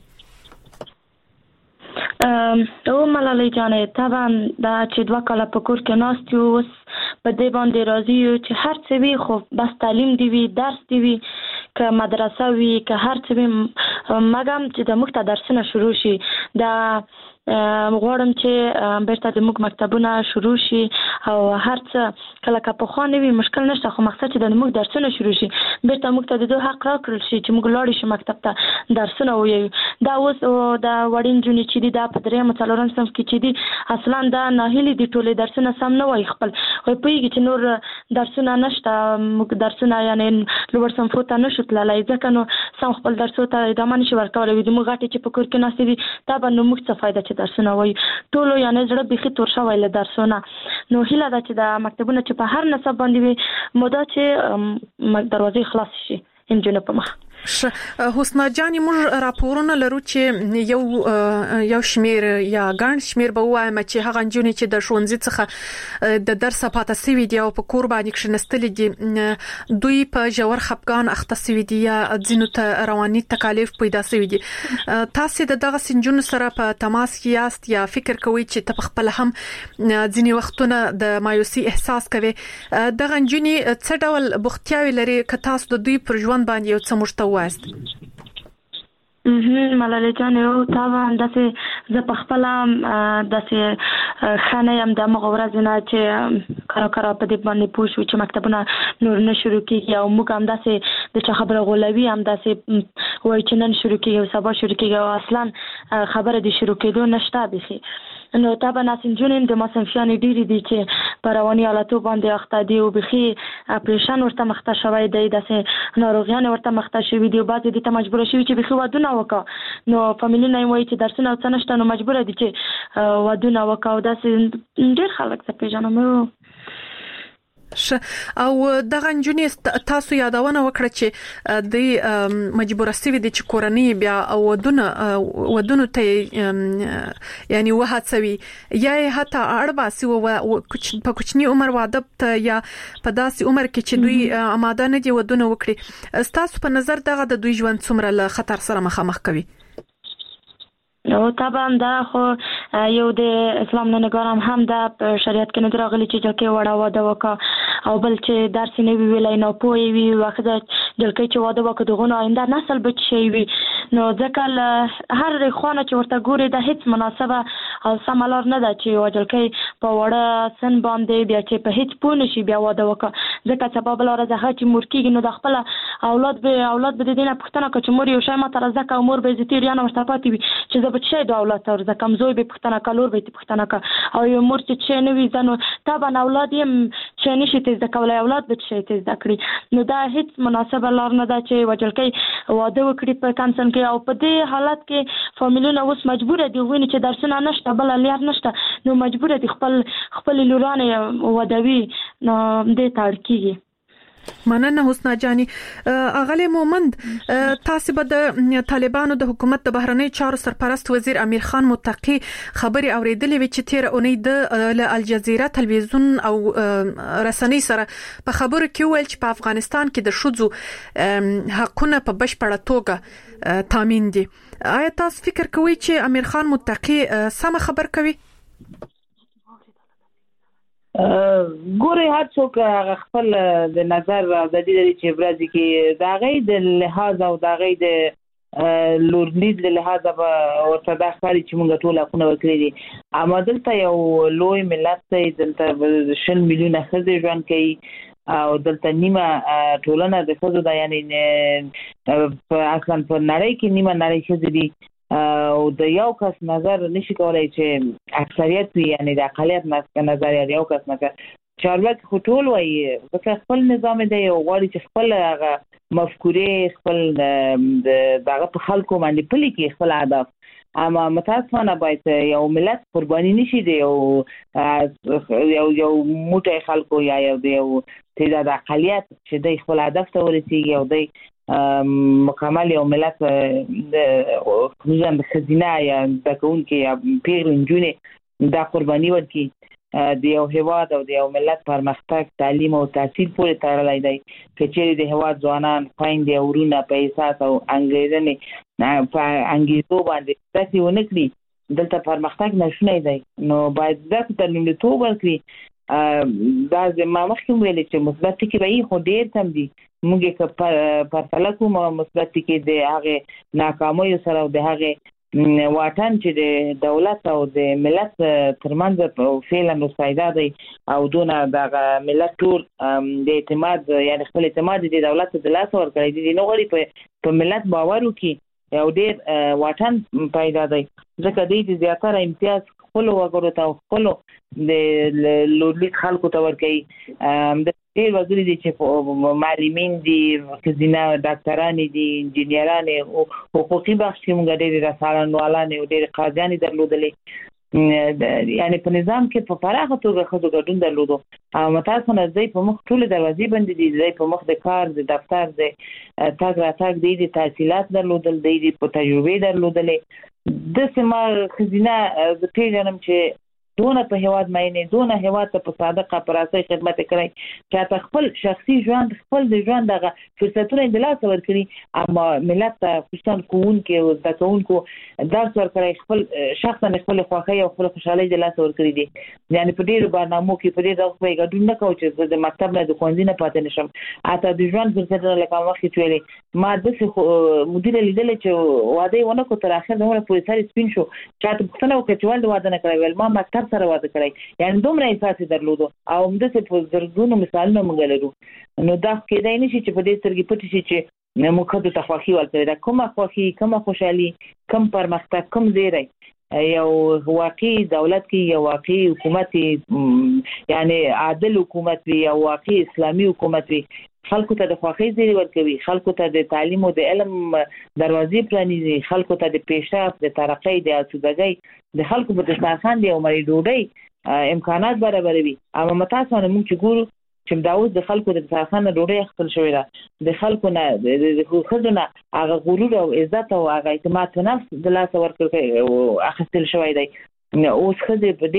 F: او ملالۍ جانې طبعا دا چې دوه کاله په کور کې ناست یو، اوس په دې باندې راضي یو چې هر څه وي خو بس تعلیم دی وي، درس دی وي، که مدرسه وي، که هر څه وي، مګم چې د موږ ته درسونه شروع شي. دا غواړم چې بیرته د موږ مکتبونه شروع شي او هر څه کله که پخوا نه وي مشکل نشته، خو مقصد چې د موږ درسونه شروع شي، بیرته موږ ته د دوی حق راکړل شي چې موږ لاړ شو مکتب ته درسونه ووایو. دا اوس د وړې نجونې چې دي دا په درېیم څلورم صنف کې چې دي اصلا دا ناهیلې دي، ټولې درسونه سم نه وایي خپل، خو پوهېږي چې نور درسونه نشته، موږ درسونه یعنې لوړ صنفو ته نشو تللی، ځکه نو سم خپل درسو ته ادامه نشي ورکولی. زموږ غټې چې په کور کې ناستې دي دا به نو موږ څه فایده چې درسونه وایي، ټولو یعنې زړه بیخي تور شوی له درسونه. نو هیله ده چې د مکتبونه چې په هر نصاب باندې وي مودا چې دروازې خلاص شي انجونو په مخ.
C: حسنا جان موږ راپورونه لرو چې یو یو شمیر یا ګڼ شمیر به وایم چې هغه جنونی چې د شونځي څخه د درس پاتې سوي دی او په کور باندې کښنستل دي دوی په جوړ خپګان اخته سوي دي یا ځینو ته رواني تکالیف پیدا سوي دي. تاسو د دغه سنجونو سره په تماس کې یاست یا فکر کوئ چې ته خپل هم ځینی وختونه د مایوسي احساس کوي؟ دغه جنونی څه ډول بوختیاوي لري که تاسو د دوی پر ژوند باندې یو څه مشته واست؟
F: مهم ملالۍ جان یو طبعا داسې زه په خپل داسې خانه يم د مغورز نه چې کار کار په دې باندې پوښو چې مکتبونه نور نه شروع کیږي او موږ هم داسې د چا خبره غولوي هم داسې وای چې نن شروع کیږي او سبا شروع کیږي او اصلا خبره دي شروع کېدو نشته بخي. نو طبعا ناسنجونیم د ماسنفیان ډیری دي چې په رواني حالتو باندې اخته دي او بخي اپریشن ورته مخته شوی دی داسې ناروغیان ورته مخته شوی دي او بعضې دي ته مجبور شوی چې بخي ودونه وکړه. نو فامیلونه یې وایي چې درسونه او څه نشته نو مجبور دي چې ودونه وکړه او داسې ډېر خلک زه پیژنم.
C: او دغه جنونی تاسو یادونه وکړه چې د مجبور سوي دي چې کورنۍ بیا ودونه ودونه ته یعنی وهڅوي یا حتی اړباسي او په کوچني عمر واده ته یا په داسې عمر کې چې دوی آماده نه دي ودونه وکړي. تاسو په نظر دغه د دوی ژوند څومره له خطر سره مخامخ کوي؟
F: نو طبعا دا خو یو د اسلام نه نګارم هم دا شریعت کې نه راغلي چې جلکې وړه واده وکړه او بل چې درس نه وی ویلای نه پوي وی وخت جلکې چې واده وکړه دغه آینده نسل بچ شي وي. نو ځکه هر خونه چې ورته ګوري د هیڅ مناسبه او سملار نه ده چې جلکې په وړه سن باندې بیا چې په هیڅ پونه شي بیا واده وکړه ځکه سبب لاره ده چې مور کېږي نو د خپل اولاد به اولاد به د دینه پښتنه کوي چې مور یو شای ما تر ځکه مور به زیاتې ریانه ورته پاتې وي چې بچی د اولاد تر ځکه کمزوی به پښتنه کالور به پښتنه کا او یو مور چې چې نه وي ځنو طبعا اولاد یې چې نشي تیز د کولای اولاد به چې تیز دکړي. نو دا هیڅ مناسبه لار نه ده چې وجلکې واده وکړي په کانسن کې او په دې حالت کې فامیلونه اوس مجبور دي ویني چې درسونه نشته بل لار نشته نو مجبور دي خپل خپل لورانه ودوي نو دې تاړ کیږي.
C: مننه حسنا جانی. اغلی مومند تاسو به د طالبانو د حکومت د بهرنی چارو سرپرست وزیر امیر خان متقی خبري اوریدلې و چې تیر اونۍ د الجزیره تلویزیون او رسنۍ سره په خبرو کې ویل چې په افغانستان کې د شذو حقونه په بشپړه توګه تامین دي. آیا تاسو فکر کوئ چې امیر خان متقی سم خبر کوي؟
D: ګوري هر څوک خپل د نظر آزادي لري چې برازي کې دا غي د لحاظ او دا غي د لورلید له لحاظ به ورته دا ښکاري چې موږ ټول حقونه ورکړي دي. اما دلته یو لوی ملت دی دلته شل میلیونه ښځې ژوند کوي او دلته نیمه ټولنه د ښځو ده یعنی اصلا په نړۍ کې نیمه نړۍ ښځې دي او د یو کس نظر نشي کولای چې اکثریت وي یعنی د اقلیت نظر یو کس نظر چارواکي خو ټول وایي ځکه خپل نظام دی او غواړي چې خپل هغه مفکورې خپل دغه په خلکو باندې پلي کړي خپل اهداف. اما متاسفانه باید یو ملت قرباني نشي دی او یو یو موټی خلکو یا یو یو تعداد اقلیت چې د خپل هدف ته ورسیږي او د مکمل یو ملت خصوصا د خزینه یا د کون کې یا پیغل انجونه دا قرباني ورکړي د یو هیواد او د یو ملت پرمختګ تعلیم او تحصیل پورې تړلی دی. کچېرې د هیواد ځوانان خویندې او ورونه په احساس او انګریزنې په انګیزو باندې داسې ونه کړي دلته پرمختګ نشونی دی نو باید داسې ته لومړیتوب ورکړي. دا ما مخکې ویلې چې مثبت ټکي به یې خو ډېر کم دي. موږ که پرتله کوو مثبت ټکي د هغې ناکامیو سره او د هغې واټن چې د دولت او د ملت ترمنځ فعلا رسیدا دی او دونه دغه ملت ټول د اعتماد یعنی خپل اعتماد د دولت د لاس ورکړی دي نو غواړي په ملت باور وکړي یو ډېر واټن پیدا دی ځکه دوی د زیاتره امتیاز خپلو وګړو ته او خپلو د لورلید خلکو ته ورکوي. د ډېر وګړي دي چې معلمین دي ښځینه ډاکټرانې دي انجینرانې حقوقي بخش کې موږ ډېرې رسالنوالانې او ډېرې قاضیانې درلودلې یعنی په نظام کې په پراخه توګه خځو ګډون درلودو او متاسفانه ځای په مخ ټول دروازې بندې دي ځای په مخ د کار د دفتر د تاګ راتاګ دي د تحصیلات درلودل دي په تجربه درلودلې د سما خزینه د پیژنم چې دونه په هواد مینه دونه هواد ته په صادقه پراسه خدمت کړی چې خپل شخصي ژوند خپل د ژوند دغه فرصتونه د لاس ورکړي اما ملت ته خوشتن کوون کې او د کوونکو درس ورکړي خپل شخصا خپل خوښي او خپل خوشحالي د لاس ورکړي دي یعنی په ډیرو برنامو کې په ډیرو ځای ګډون نه کوي چې د مکتب نه د ښوونځي نه پاتې نشم اته د ژوند فرصتونه لکه وخت ویلې ما د مدیر لیدل چې واده ونه کو تر اخر نو په ساري سپین شو چې ته پښتنه وکړه چې ولې واده نه کړی ول ما مکتب سره واده کړی یعنی دومره احساس درلودو او موږ د څه په زرګونو مثالونه موږ لرو نو دا کېدای نشي چې په دې سترګې پټ شي چې موږ د تخواخي ورته دا کومه خوخي کومه خوشحالي کوم پرمختګ کوم زیری یو واقعي دولت کې یو واقعي حکومت یعنی عادل حکومت وي او واقعي اسلامي حکومت وي خلکو ته د خوخي زیری ورکوي خلکو ته د تعلیم او د علم دروازې پرانیزي خلکو ته د پیشرفت د ترقۍ د اسودګۍ د خلکو په دسترخوان دی او مری ډوډۍ امکانات برابروي اما متاسفانه موږ چې ګورو چې دا اوس د خلکو د دسترخوان ډوډۍ خپل شوی ده د خلکو نه د خزونه هغه غرور او عزت او هغه اعتماد په نفس د لاس ورکړي او اخیستل شوی دی اوس خزه په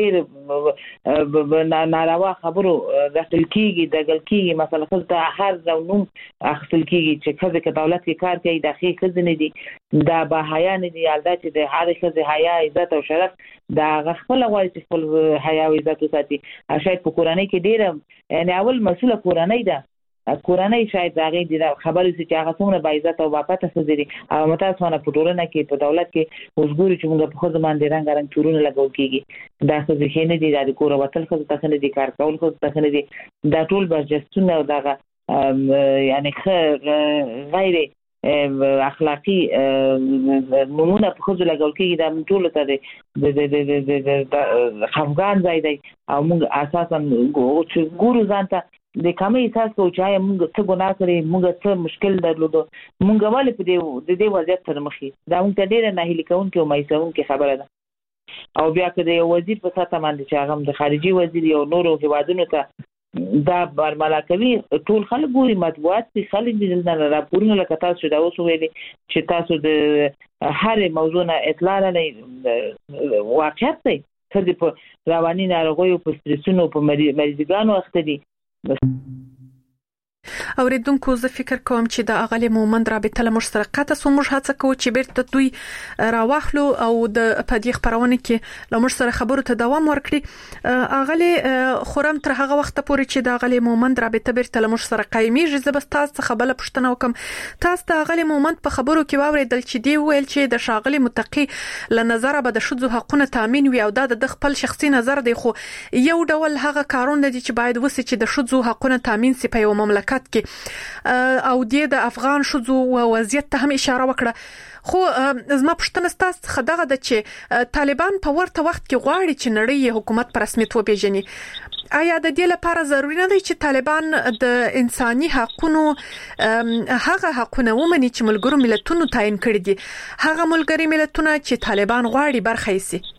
D: ډېر ناروا خبرو داخل کیږي د ګل کیږي مثلا خزه هر ډول نوم اخیستل کیږي چې خزه کې دولت کې کار کوي د اخی خزه نه دي دا به حیا نه دي الدا چې د هر خزه حیا عزت او شرف دا خپل غواړي چې خپل حیا او عزت وساتي شاید په کورنۍ کې ډېر یعنی اول مسؤله کورنۍ ده کورنۍ شاید هغه د خبرې چې هغه څومره با عزت او با پته سدري او متاسفانه په ټولنه کې په دولت کې وزګوري چې موږ په خود باندې رنګ رنګ تورونه لګول کیږي دا څه ځکه نه دي د کور وتل خو ته نه دي کار کول خو ته نه دي دا ټول برجستونه او دغه یعنی غیر اخلاقی نمونه په خود لګول کیږي دا ټول ته د خفګان ځای دی او موږ اساسا ګورو ځانته د کمی احساس کو چې موږ څه ګناه کړی موږ څه مشکل درلودو موږ ولې په دې د دې وضعیت سره مخ یو دا موږ ته ډیره نه هلي کوونکې او مایسونکې خبره ده او بیا که د یو وزیر په ساته باندې چې هغه د خارجي وزیر یو نورو هیوادونو ته دا برملا کوي ټول خلک ګوري مطبوعات دي خلک دي نه راپورونه لکه تاسو دا اوس ویلي چې تاسو د هر موضوع نه اطلاع نه واقعیت دی چې په رواني ناروغیو په سترسونو په مریضګانو اخته دي
C: اوریدونکو زه فکر کوم چې د اغلی مومند رابطه له مشترک قطه سو موږ هڅه کوو چې بیرته دوی راوخلو او د پدې خبرونه کې له موږ سره خبرو ته دوام ورکړي اغلی خورم تر هغه وخت پورې چې د اغلی مومند رابطه بیرته له موږ سره قایمیږي زه بس تاسو خبره پښتنه وکم تاسو د اغلی مومند په خبرو کې واوریدل چې دی ویل چې د شاغلی متقی له نظر به د شذو حقوقونه تامین وي او د خپل شخصي نظر دی خو یو ډول هغه کارونه دي چې باید وسي چې د شذو حقوقونه تامین سي په یو مملکت کې او د افغان شذو وضعیت ته هم اشاره وکړه خو زما پښتنه ستاسو خدغه د چې طالبان په ورته وخت کې غواړي چې نړۍ حکومت پر رسمیت وپیژني آیا د دې لپاره ضروری نه دی چې طالبان د انساني حقوقو هغه حقونه ومني چې ملګرو ملتونو تعین کړی دي هغه ملګری ملتونه چې طالبان غواړي برخه یې سي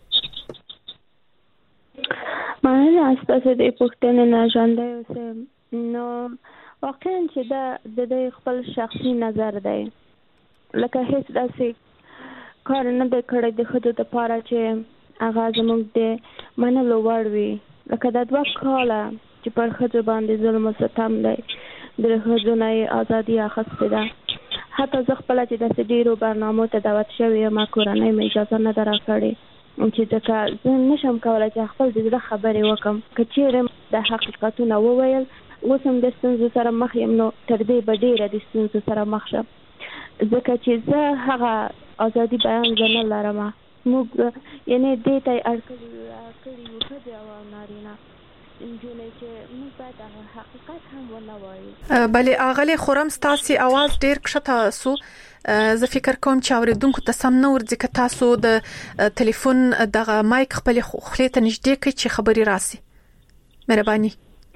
E: معنی اساسه د پښتنه نه ژوندۍ اوسه نو واقعا چې دا د خپل شخصي نظر دی لکه هیڅ داسې کار نه دی کړی د خود لپاره چې هغه زموږ د منلو وړ وي لکه دا دوه کاله چې پر ښځو باندې ظلم او ستم دی د ښځو نه یې ازادي اخیستې ده حتی زه خپله چې داسې ډېرو برنامو ته دعوت شوې یم کورنۍ مې اجازه نه ده راکړې چې ځکه زه نشم کولی چې خپل د زړه خبرې وکړم که چیرې د حقیقتونه وویل اوس هم د ستونزو سره مخ یم نو تر دې به ډېره د ستونزو سره مخ شم ځکه چې زه هغه ازادي بیان زه نه لرم موږ یعنې دې ته یې اړ کړي یو ښځې او نارینه نجونې چې موږ باید هغه حقیقت هم ونه وایو
C: بلې اغلې خورم ستاسې اواز ډېر کښته سو زه فکر کوم چې اوریدونکو ته سم نه ورځي که تاسو د ټلیفون دغه مایک خپلې خولې ته نږدې کړئ چې خبرې راسي مهرباني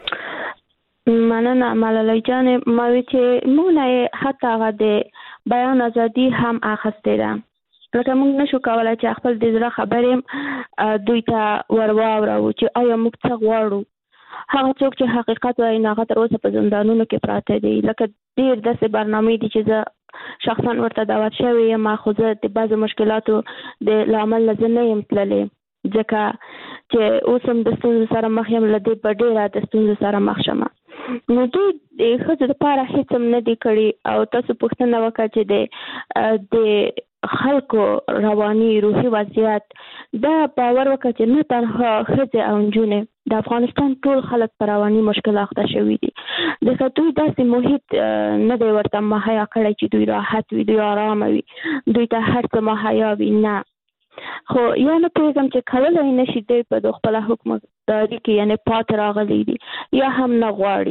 E: مننه ملالۍ جانې ما وی چې موږ نه حتی هغه د بیان ازادي هم اخیستې ده لکه موږ نشو کولای چې خپل د زړه خبرې دوی ته ورواورو چې آیا موږ څه غواړو. هغه څوک چې حقیقت وایي هغه تر اوسه په زندانونو کې پراته دي. لکه ډېر داسې برنامې دي چې زه شخصا ورته دعوت شوی یم، خو زه د بعضو مشکلاتو د لامل نه زه نه یم تللی، ځکه چې اوس هم د ستونزو سره مخ یم، له دې په ډېره د ستونزو سره مخ شمه. نو دوی د ښځو لپاره هېڅ هم نه دي کړي. او تاسو پوښتنه وکړه چې د د خلکو رواني روحي وضعیت، دا باور وکړه چې نه تنها ښځې او نجونې، د افغانستان ټول خلک په رواني مشکل اخته شوي دي. ځکه دوی داسې محیط نه دی ورته مهیا کړی چې دوی راحت وي، دوی آرامه وي، دوی ته هر څه مهیا وي. نه، خو یا نه پوهېږم چې کولای نه شي دوی په خپله حکومتداري کې یعنې پاتې راغلی دي یا هم نه غواړي.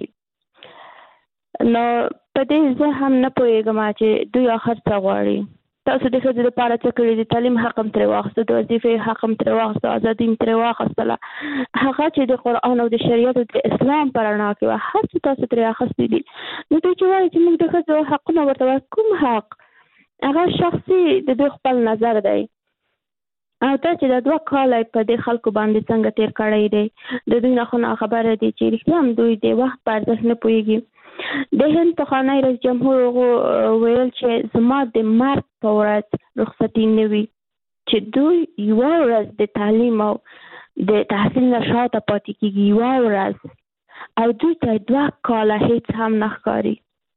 E: نو په دې زه هم نه پوهېږم چې دوی آخر څه غواړي. تاسو د ښځو لپاره څه کړي دي؟ تعلیم حق هم ترې واخیسته، د وظیفې حق هم ترې واخیسته، ازادي هم ترې واخیستله. هغه چې د قرآن او د شریعت او د اسلام په رڼا کې وه، هر څه تاسو ترې اخیستي دي. نو دوی چې وایي چې موږ د ښځو حقونه ورته وایو، کوم حق؟ هغه شخصي د دوی خپل نظر دی. او دا چې د دوه کاله په دې خلکو باندې څنګه تیر کړی دی، د دوی نه خو نه خبره دي چې رښتیا هم دوی د وخت په ارزښت نه پوهېږي. د هند پخوانی رئیس جمهور ویل چې زما د مرګ په ورځ رخصتي نه وي، چې دوی یوه ورځ د تعلیم او د تحصیل نه شاته پاتې کېږي، یوه ورځ، او دوی ته دوه کاله هېڅ هم نه ښکاري.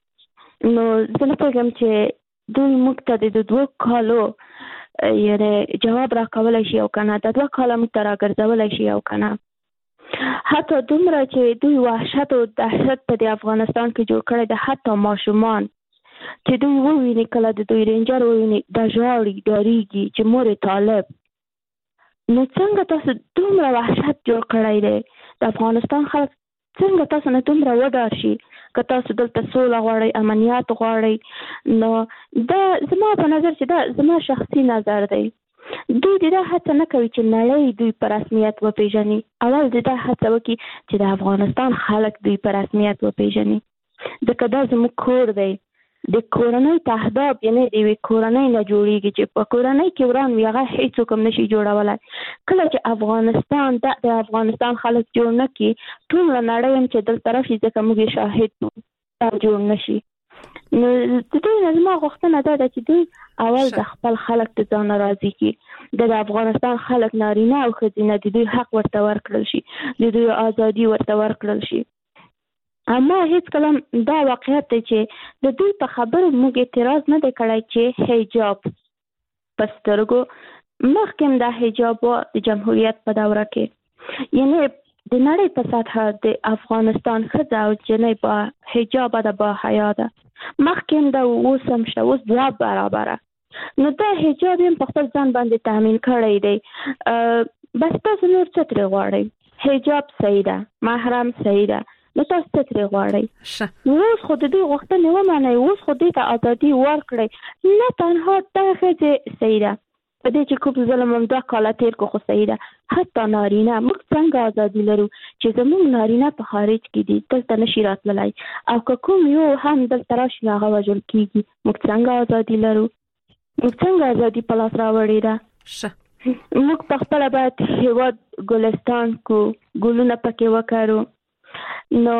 E: نو زه نه پوهېږم چې دوی موږ ته د دوه کالو یعنې جواب را کولی شي او که نه، د دوه کاله موږ ته را ګرځولی شي او که نه. حتی دومره چې دوی وحشت او دهشت په د افغانستان کې جوړ کړی د حتی ماشومان چې دوی وویني، کله د دوی رینجر وویني، د ژاړي، ډارېږي چې مور طالب. نو څنګه تاسو دومره وحشت جوړ کړی دی؟ د افغانستان خلک څنګه تاسو نه دومره وډار شي؟ که تاسو دلته سوله غواړئ، امنیت غواړئ، نو دا زما په نظر چې دا زما شخصي نظر دی. دوی د دا هڅه نه کوي چې نړۍ دوی په رسمیت وپېژني. اول د دا هڅه وکړي چې د افغانستان خلک دوی په رسمیت وپېژني، ځکه دا زموږ کور دی. د کورنۍ تهداب یعنې د یوې کورنۍ نه جوړېږي چې په کورنۍ کې وران وي، هغه هېڅوک هم نشي جوړولی. کله چې افغانستان دا د افغانستان خلک جوړ نه کړي، ټوله نړۍ هم چې دلته راشي، ځکه موږ یې شاهد یو، دا جوړ نه شي. نو د دوی نه زما غوښتنه دا ده چې دوی اول د خپل خلک د ځانه راضي کړي، د افغانستان خلک نارینه او ښځینه د دوی حق ورته ورکړل شي، د دوی ازادي ورته ورکړل شي. اما هیڅ کله دا واقعیت دی چې د دوی په خبرو موږ اعتراض نه دی کړی چې حجاب په سترګو مخکې هم دا حجاب و د جمهوریت په دوره کې، یعنې د نړۍ په سطحه د افغانستان ښځه او جنۍ با حجاب ده، با حیا ده. مخکې هم دا اوس هم شته، اوس دوه برابره. نو دا حجاب هم په خپل ځان باندې تامین کړی دی. بس تاسو نور څه ترې غواړئ؟ حجاب صحیح ده، محرم صحیح ده، نو تاسو څه ترې غواړئ؟ اوس خو د دوی غوښتنې ومنئ، اوس خو دوی ته ازادي ورکړئ. نه تنها دا ښځې صحیح ده، په دې چې کوم ظلم هم دوه کاله تېر کړو، خو صحیح ده. حتی نارینه موږ څنګه ازادي لرو چې زموږ نارینه په خارج کې دي، دلته نشي راتللی، او که کوم یو هم دلته راشي هغه وژل کېږي. موږ څنګه ازادي لرو؟ موږ څنګه ازادي په لاس راوړې ده؟ موږ په خپله باید هېواد ګلستان کو، ګلونه پکې وکرو. نو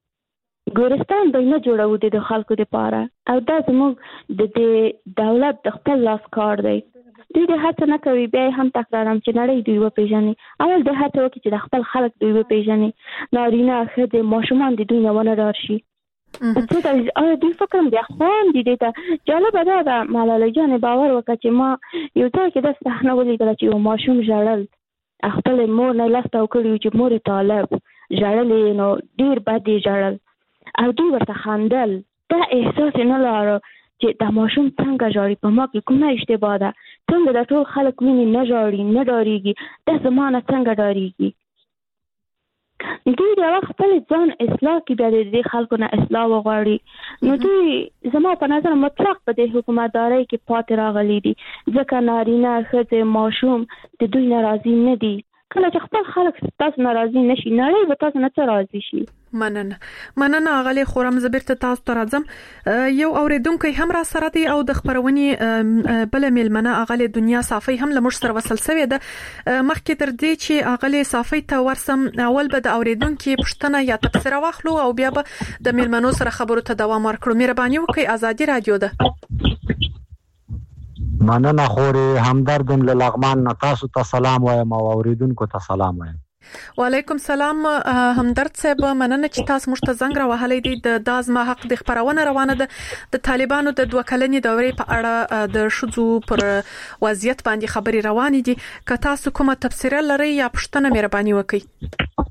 E: ګورستان به نه جوړو د خلکو لپاره، او دا زموږ د دې دولت د خپل لاس کار دی. دوی د هڅه نه کوي، بیا هم تکرارم چې نړۍ دوی وپېژني. اول د هڅه وکړي چې د خپل خلک دوی وپېژني، نارینه ښځې ماشومان د دوی نه ونه ډار شي. آیا دوی فکر هم بیا خوان دي دې ته؟ جالبه دا ده ملالۍ جانې باور وکړه چې ما یو ځای کې داسې صحنه ولیدله چې یو ماشوم ژړل، خپلې مور نه لاس تاو کړي و چې مور طالب ژړلې، نو ډېر بد یې ژړل او دوی ورته خندل. دا احساس یې نه لاره چې دا ماشوم څنګه ژاړي، په ما کې کومه اشتباه ده، څنګه دا ټول خلک ویني نه ژاړي نه ډارېږي، دا زما نه څنګه ډارېږي. دوی د هغه خپل ځان اصلاح کې بیا د دې خلکو نه اصلاح وغواړي. نو دوی زما په نظر مطلق په دې حکومتدارۍ کې پاتې راغلي دي، ځکه نارینه ښځې ماشوم د دوی نه راضي نه دي. کله چې خپل خلک تاسو ناراضي نشي نړۍ به تاسو نه څه راضي شي.
C: مننه مننه غالي خورم زبرته تاسو ته راځم. یو اوریدونکو هم را سره دی او د خبرونې بل میلمنه اغلی دنیا صافي هم لمر سره وصل سوی ده. مخکې تر دې چې اغلی صافي ته ورسم اول به د اوریدونکو پښتنه یا تفسیر واخلو او بیا به د میلمنو سره خبرو ته دوام ورکړو. مهرباني وکړئ. ازادي رادیو ده.
G: مننه خوري همدردم له لغمان نه تاسو ته سلام وایم او اوریدونکو ته سلام وایم.
C: وعلیکم سلام همدرد صاحب، مننه چې تاسو موږ ته زنګ راوهلې دي. د دازما حق د خبرونه روانه ده. د طالبانو د دوه کلنې دورې په اړه د شذو پر وضعیت باندې خبري روانې دي. که تاسو کومه تفسیر لرئ یا پښتنه مهرباني وکړئ.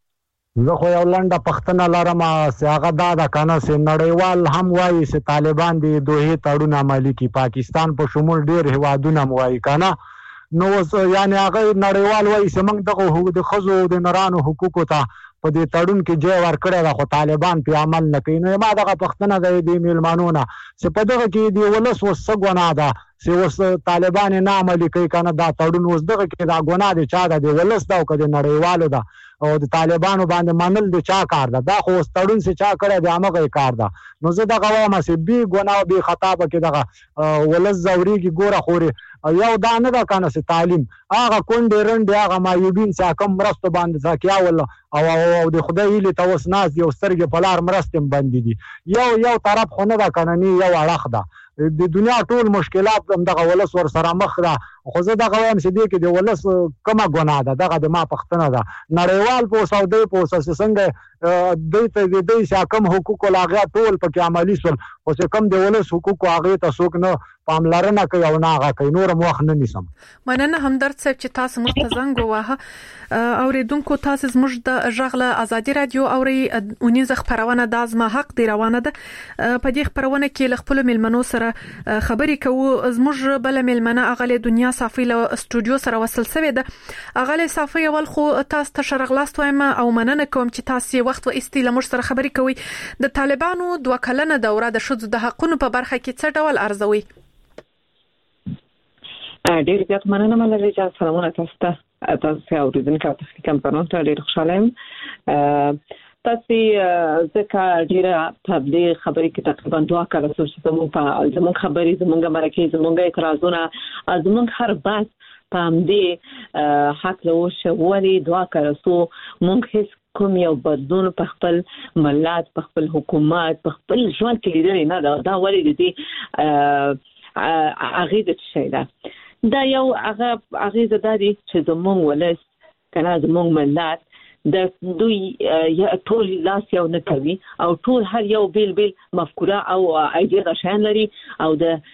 G: زه خو یو لنډه پښتنه لرم چې هغه دا د کنه چې نړیوال هم وایي چې طالبان د دوه تړون عملي کوي، پاکستان په شمول ډیر هوادونه وایي کنه. نو یعنی هغه نړیوال وایي چې موږ دغه حقوق د خزو د نرانو حقوقو ته په دې تړون کې ځای ورکړی دا، خو طالبان په عمل نه کوي. نو ما دغه پښتنه د دې میلمانونه چې په دغه کې دی ولس وسه ګناه ده چې اوس طالبان نه عملي کوي کنه دا تړون، اوس دغه کې دا ګناه دي چا ده د ولس دا او کده نړیوالو ده او د طالبانو باندې منل د چا کار ده؟ دا خو اوس تړون چې چا کړی دی هغه کار ده. نو زه دغه وایم چې بي ګناه بي خطا به کې دغه ولس زوريږي. ګوره خوري یو دا نه ده کنه چې تعلیم هغه کونډې رنډې هغه مایوبین چې کوم مرستو باندې ځکیا ول او او د خدای ویلي توس ناز یو سترګې په لار مرستم باندې دي. یو یو طرف خو نه ده کنه، نه یو اړخ ده. د دنیا ټول مشکلات هم دغه ولس ور سره مخ ده. خو زه دغه وایم چې دې کې د ولس کومه ګناه ده؟ دغه د ما پښتنه ده. نړیوال په سعودي په اساس څنګه دوی ته د دوی حکم حقوق لاغه ټول په عملی سول، او چې کوم د ولس حقوق هغه ته څوک نه پاملرنه کوي او نه هغه کوي. نور مخ نه نیسم.
C: مننه همدرد صاحب چې تاسو موږ ته زنګ ووهه. اوریدونکو تاسو زموږ د ژغله ازادي رادیو اوري اونیز خبرونه د ازما حق دی روانه ده. په دې خبرونه کې ل خپل میلمنو سره خبرې کوو. زموږ بل میلمنه اغلی دنیا صافي له استودیو سره وصل سوی ده. اغلی صافي اول خو تاسو ته شرغلاست وایم او مننه کوم چې تاسو وخت و استیله موږ سره خبرې کوي. د طالبانو دوه کلنه دوره د شذو د حقونو په برخه کې څه ډول ارزوي؟
H: ډېر زیات مننه ملالۍ جان. سلامونه تاسو ته، تاسو اوریدونکو تاسو کمپانون ته ډېر خوشاله یم. تاسو ځکه ډېره په دې خبرې کې تقریبا دوه کاله چې زموږ په زموږ خبرې زموږ مرکه زموږ اعتراضونه زموږ هر بحث په دې حق له وشولې دوه کاله سو موږ هیڅ کوم یو بدلون په خپل ملت په خپل حکومت په خپل ژوند کې لیدل نه دا دا ولې دي هغه د شي ده. دا یو هغه هغه زداري چې زموږ ولس کنه زموږ ملت د دوی یا ټول لاس یو نه کوي او ټول هر یو بیل بیل مفکوره او ایډیا شان لري او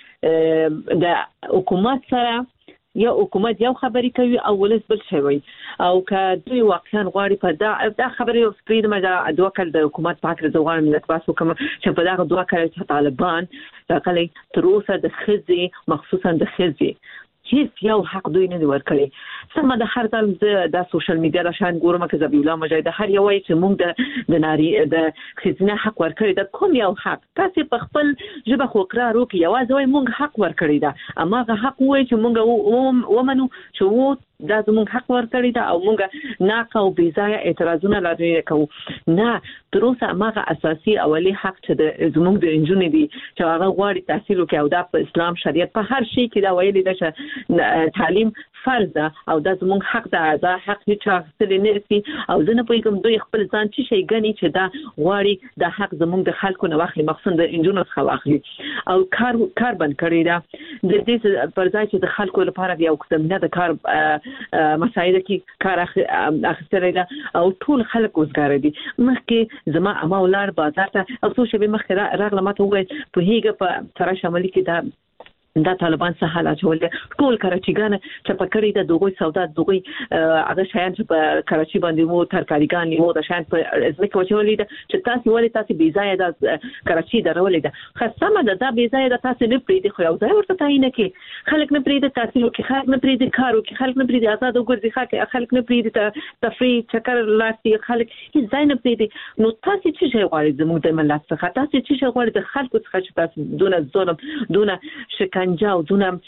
H: د د حکومت سره یا حکومت یو خبرې کوي او ولس بل شي وي او که دوی واقعا غواړي په دا دا خبرې سپریډ مې د وکړ د حکومت پاک رضوان ملت واسو کوم چې په دا دوه کړي طالبان دا کله تر اوسه د خزي مخصوصا د خزي هیڅ یو حق دوی نه ورکړي. سم د هر ځل د سوشل میډیا را شان ګورم چې زبی الله مجاهد هر یو چې موږ د د ناری د خزینه حق ورکړي د کوم یو حق تاسو په خپل ژبه خو اقرار وکړي یوازې وای موږ حق ورکړي دا اما هغه حق وای چې موږ ومنو چې دا زموږ حق ورکړی دا او موږ ناقه او بیځای اعتراضونه لري کوو. نه تر اوسه هغه اساسي اولی حق چې زموږ د انجونې دي چې هغه غواړي تحصیل وکړي او دا په اسلام شریعت په هر شي کې دا ویلي ده چې تعلیم فرض ده او دا زموږ حق ده. دا حق هیڅ اخیستل نه شي او زه نه پوهیږم دوی خپل ځان چې شي ګڼي چې دا غواړي دا حق زموږ د خلکو نه واخلي مخصوصا د انجونو څخه واخلي او کار کار بند کړی دا د دې پر ځای چې د خلکو لپاره یو قسم نه د کار مسایده کې کار اخیستل ده او ټول خلک وزګار دي. مخکې زما اما ولار بازار ته او څو شپې مخکې راغله ماته وویل په هیګه په سره شمالي کې دا دا طالبان څه حالات ول ټول کراچیګان چې په کړی د دوغوي سودا دوغوي هغه شایان چې په کراچي باندې وو ترکاریګان وو د شایان په ځکه وچولې ده چې تاسو ولې تاسو بیځای د کراچي درولې ده خاصه ده دا بیځای د تاسو نه پریدي خو یو ځای ورته تعین کې خلک نه پریدي تاسو کې خلک نه پریدي کارو کې خلک نه پریدي آزاد وګرځي خلک نه پریدي تفریح چکر لاستي خلک هیڅ ځای نه پریدي. نو تاسو چې شي غواړئ زموږ د ملت څخه تاسو چې شي غواړئ د خلکو څخه چې تاسو دونه ظلم دونه شک انجاو دونه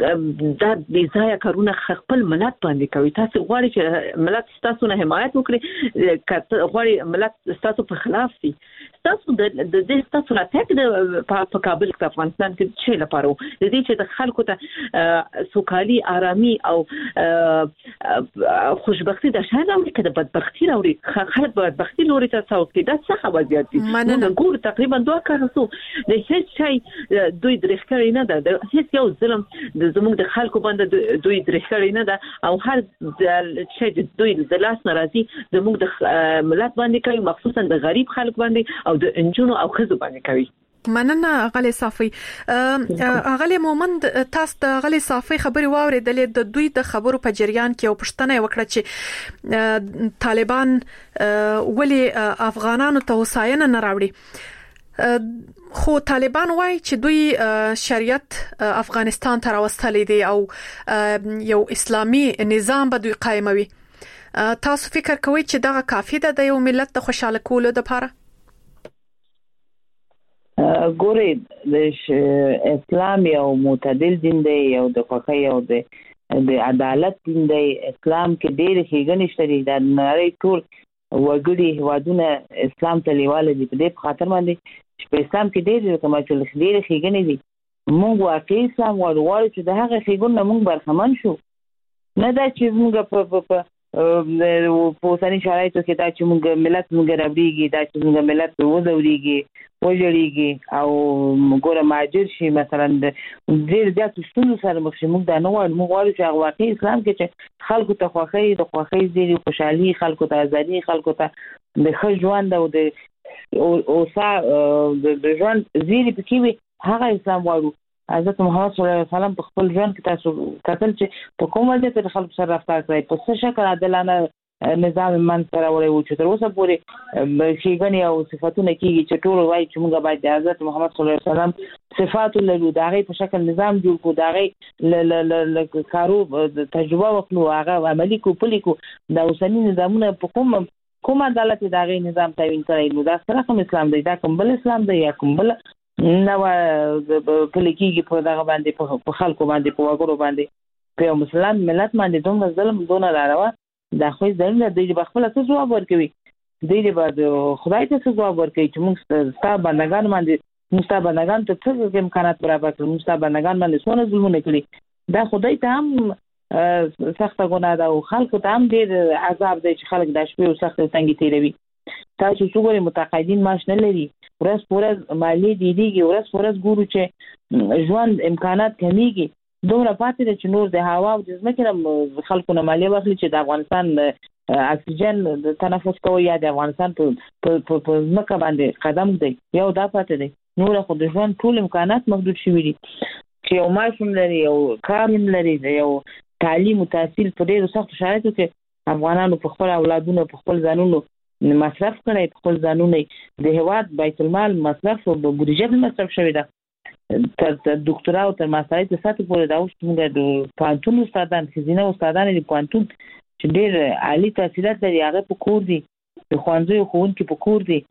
H: دا د ځای کارونه خپل ملت باندې کوي. تاسو غواړئ چې ملت تاسو نه حمایت وکړي، کله غواړئ ملت تاسو په خلاف وي، تاسو د دې تاسو راټک د په کابل کې افغانستان کې چې لپاره د دې چې د خلکو ته سوکالي، آرامي او خوشبختی د شاله کې د بدبختی راوړي، خلک بدبختی لوري ته څوکي دا څه وضعیت دي. موږ ګور تقریبا دوه کال وسو د هیڅ شي دوی درښکړی نه ده، د هیڅ یو ظلم د زموږ د خلکو باندې دوی درښکړی نه ده، او هر شي د دوی د لاس ناراضي زموږ د ملت باندې کوي، مخصوصا د غریب خلک باندې او د انجونو او خزو باندې کوي.
C: مننه غلي صافي. غلي مومند تاسو د غلي صافي خبري واوریدلې د دوی د خبرو په جریان کې او پښتنه وکړه چې طالبان ولي افغانانو ته وساینه نه راوړي، خو طالبان وایي چې دوی شریعت افغانستان ته راوستلې دي او یو اسلامي نظام به دوی قائموي. تاسو فکر کوئ چې دا کافي ده د یو ملت د خوشاله کولو لپاره؟
D: ګوري د اسلام یو معتدل دین دی، یو د خوښۍ او د د عدالت دین دی. اسلام کې ډېر ښېګڼې شته دي، د نړۍ ټول وګړي هیوادونه اسلام ته لیواله دي. په دې خاطر باندې چې په اسلام کې ډېر کومه چې ډېر ښېګڼې دي، موږ واقعي اسلام غواړو چې د هغه ښېګڼو موږ برخمن شو، نه دا چې موږ په په په اوسني شرایطو کې دا چې موږ ملت موږ راوړيږي، دا چې موږ ملت وځوريږي وجړيږي او ګوره ماجر شي، مثلا د ډېر زیات ستونزو سره مخ شي. موږ دا نه غواړو، موږ غواړو چې واقعي اسلام کې چې خلکو ته خوښي د خوښۍ زیری خوشحالي، خلکو ته ازادي، خلکو ته د ښه ژوند او د اوسا د ژوند زیری پکې وي، هغه اسلام غواړو. حضرت محمد صلی الله علیه وسلم په خپل ژوند کې تاسو کتل چې په کوم وجه د خلکو سره رفتار کوي، په څه شکل عادلانه نظام من سره وړي و چې تر اوسه پورې ښېګڼې او صفاتونه کېږي چې ټول وایي چې موږ باید د حضرت محمد صلی الله علیه وسلم صفات لرو، د هغې په شکل نظام جوړ کړو، د هغې له کارو تجربه وکړو، هغه عملي کړو، پلي کړو. د اوسني نظامونه په کوم کوم عدالت د هغې نظام تعین کړی نو دا سره کوم اسلام دی، دا کوم بل اسلام دی یا کوم بل نو پلي کېږي په دغه باندې، په خلکو باندې، په وګړو باندې، په یو مسلمان ملت باندې دومره ظلم دونه راروا. دا خو ځینې دوی به خپل څه جواب ورکوي، دوی به خدای ته څه جواب ورکوي چې موږ ستا بندګان باندې موږ ستا بندګان ته څه امکانات برابر کړو، موږ ستا بندګان باندې څونه ظلمونه کړي. دا خدای ته هم سخته ګناه ده او خلکو ته هم ډېر عذاب دی چې خلک دا شپې او سختې تنګې تېروي. تاسو څو ګورئ متقاعدین معاش نه لري، ورځ په ورځ مالیې ډېرېږي، ورځ په ورځ ګورو چې ژوند امکانات کمیږي، دومره پاتې ده چې نور د هوا او د ځمکې نه خلکو نه مالیه واخلي چې د افغانستان اکسیجن تنفس کوي یا د افغانستان په ځمکه باندې قدم دی، یو دا پاتې دی. نور خو د ژوند ټول امکانات محدود شوي دي چې یو معاش هم لري، یو کار هم لري، یو تعلیم او تحصیل په ډېرو سختو شرایطو کې افغانانو په خپل اولادونو په خپل ځانونو مصرف کړی، په خپل ځانونه د هېواد بیت المال مصرف او بودیجه هم مصرف شوې ده. تر ډاکټرا او تر ماسترۍ ته ساتي پورې دا اوس موږ د پوهنتون استادان، ښځینه استادان د پوهنتون چې ډېر عالي تحصیلات لري هغه په کور دي، د ښوونځیو ښوونکي په کور دي،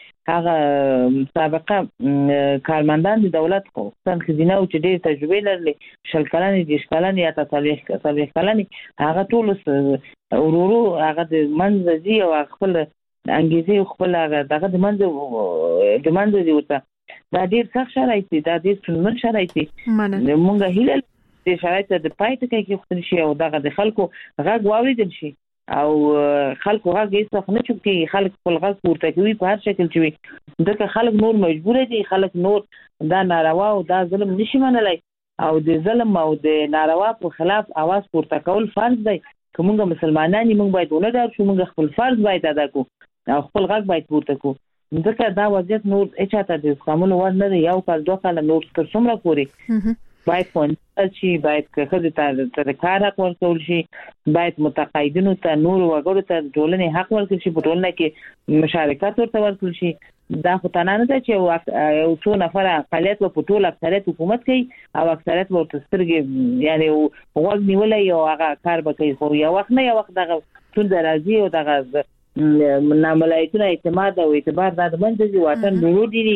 D: هغه سابقه کارمندان د دولت خصوصا ښځینه او چې ډېر تجربې لرلې شل کلنې دېرش کلنې یا څلوېښت څلوېښت کلنې هغه ټول ورو ورو هغه د منځه ځي او خپل انګېزې خپل هغه دغه د منځه د منځه ځي ورته. دا ډېر سخت شرایط دي، دا ډېر ستونزمن شرایط دي. موږ هیله د شرایط د پای ټکی کېښودل شي او دغه د خلکو غږ واورېدل شي او خلکو غږ هېڅ وخت نه چوپ کېږي، خلک خپل غږ پورته کوي په هر شکل چې وي، ځکه خلک نور مجبوره دي، خلک نور دا ناروا او دا ظلم نشي منلی او د ظلم او د ناروا په خلاف اواز پورته کول فرض دی. که موږ مسلمانان یو موږ باید ونه ډار شو، موږ خپل فرض باید ادا کړو او خپل غږ باید پورته کړو، ځکه دا وضعیت نور اچاته د زغملو وړ نه دی. یو کال دوه کاله نور تر څومره پورې باید ښوونځي شي، باید ښځې ته د کار حق ورکول شي، باید متقاعدینو ته نورو وګړو ته د ټولنې حق ورکړل شي، په ټولنه کې مشارکت ورته ورکړل شي. دا خو تنه نه ده چې یو څو نفره اقلیت په ټول اکثریت حکومت کوي او اکثریت ورته سترګې یعنی غوږ نیولی او هغه کار به کوي، خو یو وخت نه یو وخت دغه ستونزه راځي او دغه ناملایتونه اعتماد او اعتبار دا د منځه ځي، واټن ورو ډېرېږي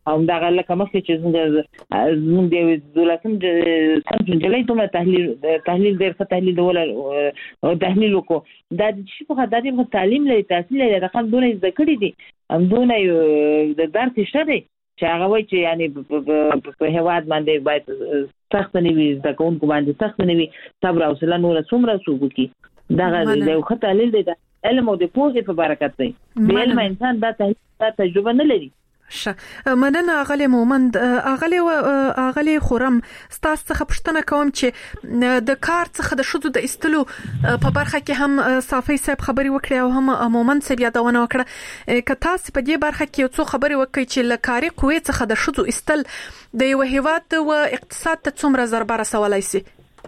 D: او دا غل کوم چې څنګه زموږ د دولتم سم جنجلې ته تحلیل تحلیل ډېر ښه تحلیل ول تحلیل وکړو دا چې په خاطر د تعلیم لري تحصیل لري د خپل دونه ذکر کړی دي هم دونه د درس شته دي چې هغه وایي چې یعنی په هواد باندې باید سخت نه وي د کوونکو باندې سخت نه وي صبر او حوصله نور څومره سوګي دا د ښه تحلیل دی علم او د پوهې په برکت دی د علم انسان دا تجربه نه لري.
C: شه مننه اغلی مومند اغلی و اغلی خورم ستاسو څخه پوښتنه کوم چې د کار څخه د شذو د استلو په برخه کې هم صافي صاحب خبري وکړي او هم مومند صاحب یادونه وکړه که تاسو په دې برخه کې څو خبري وکړي چې لکاري قوې څخه د شذو استل د یو هیواد او اقتصاد ته څومره ضربه رسولای شي.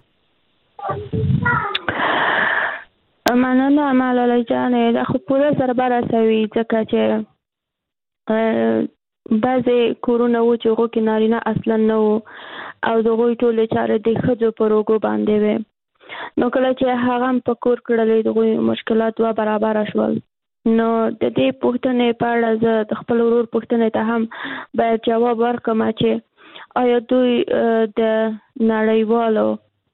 E: مننه مالالای جان دا خو پوره ضربه رسوي ځکه چې بعضې کورونه وو چې هغو کې نارینه اصلا نه وو او د هغوی ټولې چارې د ښځو په روږو باندې وې نو کله چې هغه هم په کور کړلې د هغوی مشکلات دوه برابره شول نو د دې پوښتنې په اړه زه د خپل ورور پوښتنې ته هم باید جواب ورکړم چې آیا دوی د نړیوالو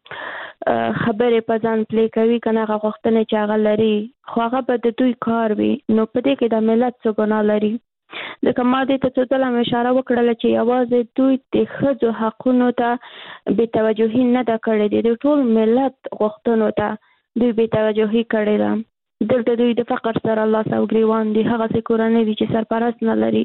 E: خبرې په ځان پلی کوي که نه هغه غوښتنې چې هغه لري خو هغه به د دوی کار وي نو په دې کې د ملت څه ګناه لري ځکه ما دې ته څو ځله مې اشاره وکړله چې یوازې دوی د ښځو حقونو ته بې توجهي نه ده کړې دي د ټول ملت غوښتنو ته دوی بې توجهي کړې ده دلته دوی د فقر سره لاس او ګریوان دي هغسې کورنۍ دي چې سرپرست نه لري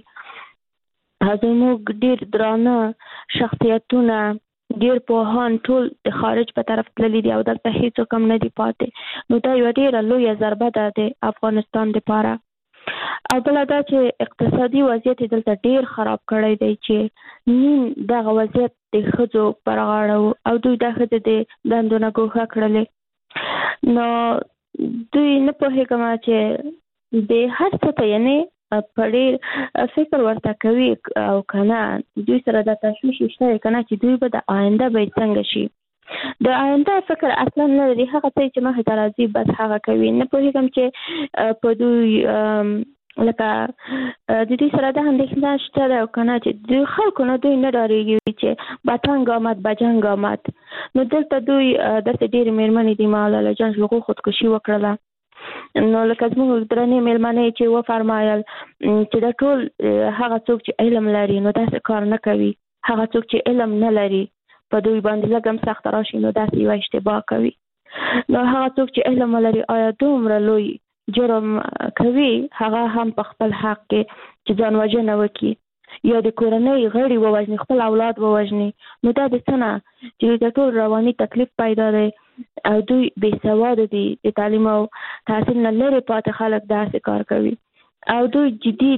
E: زموږ ډېر درانه شخصیتونه ډېر پوهان ټول د خارج په طرف تللي دي او دلته هېڅوک هم نه دي پاتې نو دا یوه ډېره لویه ضربه ده د افغانستان دپاره او بله دا چې اقتصادي وضعیت دلته ډېر خراب کړی دی چې نیم دغه وضعیت د ښځو پر غاړه او دوی دا ښځې د دندو نه ګوښه کړلې نو دوی نه پوهېږم چې د هر څه ته یعنې په ډېر فکر ورته کوي او که نه دوی سره دا تشویش شته دی که نه چې دوی به د آینده به یې څنګه شي د آینده فکر اصلا نه لري هغه څه چې مخې ته راځي بس هغه کوي نه پوهېږم چې په دوی لکه د دوی سره دا اندېښنه شته ده او که نه چې دوی خلکو نه دوی نه ډارېږي چې بتنګ آمد بجنګ آمد نو دلته دوی داسې ډېرې مېرمنې دي مالاله جان هغو خودکشي وکړله نو لکه زموږ درنې مېلمنې چې وفرمایل چې دا ټول هغه څوک چې علم لري نو داسې کار نه کوي هغه څوک چې علم نه لري په دوی باندې لږ هم سخته راشي نو داسې یوه اشتباه کوي نو هغه څوک چې علم ولري آیا دومره لوی جرم کوي هغه هم په خپل حق کې چې ځان وژنه وکړي یا د کورنۍ غړي ووژني خپل اولاد ووژني نو دا د څه نه چې د ټول رواني تکلیف پیدا دی او دوی بې سواده دي د تعلیم او تحصیل نه لرې پاتې خلک داسې کار کوي او دوی جدي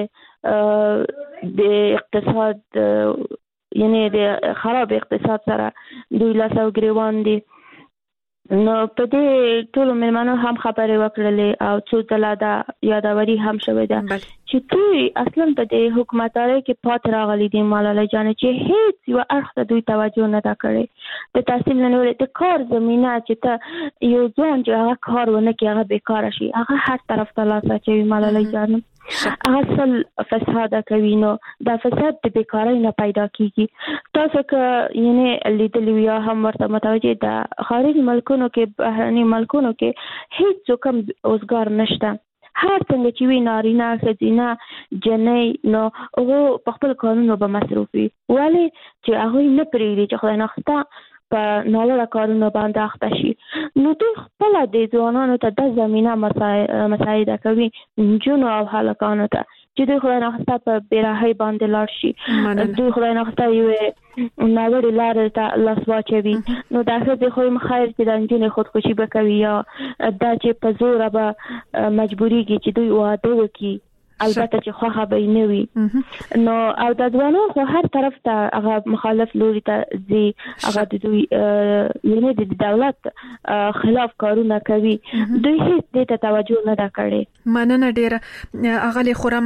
E: د د اقتصاد یعنی د خراب اقتصاد سره دوی لاس او ګریوان دي نو په دې ټولو مېلمنو هم خبرې وکړلې او څو ځله دا یادوري هم شوې ده چې دوی اصلا په دې حکومتدارۍ کې پاتې راغلي دي مالاله جانې چې هېڅ یوه اړخ ته دوی توجه نه ده کړې د تحصیل نه نیولې د کار زمینه چې ته یو ځوان چې هغه کار ونه کړي هغه بېکاره شي هغه هر طرف ته لاس اچوي مالاله جانې هغه سل فساد کوي نو دا فساد د بیکارۍ نه پیدا کیږي تاسو که یعنی لیدلی یا هم ورته متوجه د خارجي ملکونو کې بهرني ملکونو کې هیڅ کوم اوسګار نشته هر څنګه چې وی نارینه ښځینه جنۍ نو هغه په خپل قانونو به مصروف وي ولې چې هغه نه پرېږدي چې خدای نخته په ناوړه کارونو باندې اخته شي نو دوی خپله د ځوانانو ته د زمینه مساعده کوي نجونو او هلکانو ته چې دوی خدای نخته په بېراهۍ باندې لاړ شي دوی خدای نخته یوې ناوړې لارې ته لاس واچوي نو دا ښځې خو یم خیر چې دا نجونې خودکشي به کوي یا دا چې په زوره به مجبورېږي چې دوی واده وکړي البته چې خوښه به یې نه وي نو او د ځوانان خو هر طرف ته هغه مخالف لوري ته ځي هغه د دوی یعنې د دولت خلاف کارونه کوي دوی هېڅ دې ته توجه نه ده کړې
C: مننه ډېره اغلې خورم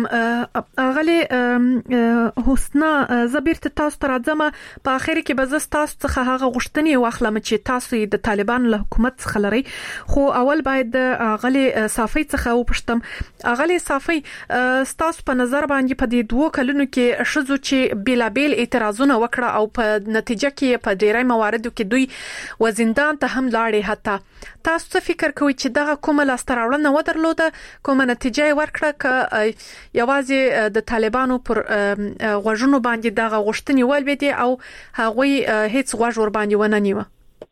C: اغلې حسنا زه بیرته تاسو ته راځم په اخر کې به زه تاسو څخه هغه غوښتنې واخلم چې تاسو د طالبانو له حکومت څخه لرئ خو اول باید اغلې صافي څخه وپوښتم اغلې صافي ستاسو په نظر باندې په دې دوه کلونو کې شذو چې بلابل اعتراضونه وکړه او په نتیجه کې په ډیری مواردو کې دوی وزندان ته هم لاړې. حتی تاسو څه فکر کوئ چې دغه کومه لاستراوړنه ودرلوده، کومه نتیجه ورکړه ک یوازې د طالبانو پر غوښنو باندې دغه غوښتنې ولوي او هغوی هیڅ غوښ ور باندې ونه نیوه؟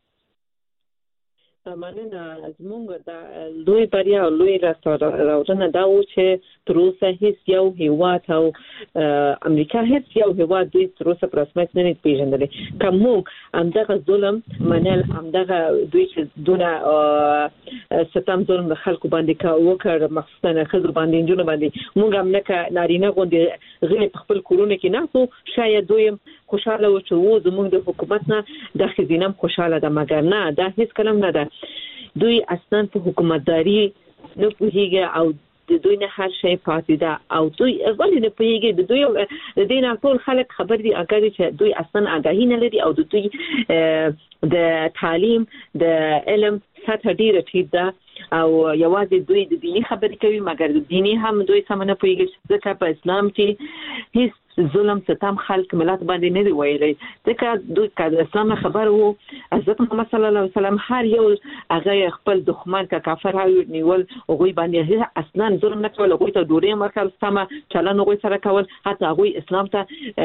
H: مننه. زموږ د لوی بریا او لوی راوړنه دا و چې تر اوسه هیڅ یو هیواد او امریکا هیڅ یو هیواد دوی تر اوسه په رسمیت نه پیژندل. کوم همدغه ظلم منل، همدغه دوی چې دونه ستم ظلم د خلکو باندې کا وکړ، مخصوصا خزر باندې جنونو باندې موږ هم نه ک نارینه غوندي غیر خپل کورونه کې نه سو شاید دوی خوشاله و چې وو زموږ د حکومت نه د خزینم خوشاله ده، مګر نه دا هیڅ کلم نه ده. دوی اصلا په حکومتداري نه پوهیږي او د دوی نه هر شی پاتې ده او دوی ولې نه پوهیږي. د دوی د دین ټول خلک خبر دي اګر چې دوی اصلا آگاهی نه لري او د دوی د تعلیم د علم سطح ډیره ټیټه ده او یوازې دوی د دینی خبرې کوي مګر د دینی هم دوی سم نه پوهیږي. ځکه په اسلام کې هیڅ ظلم ستم خلق ملت باندې نه دی ویلي. ځکه دوی کله اسلام خبر وو حضرت محمد صلی الله علیه وسلم هر یو هغه خپل دښمن کا کافر هاوی نیول او غوي باندې اصلا ظلم نه کول، غوي ته ډوړې مرکل سم چلن غوي سره کول، حتی غوي اسلام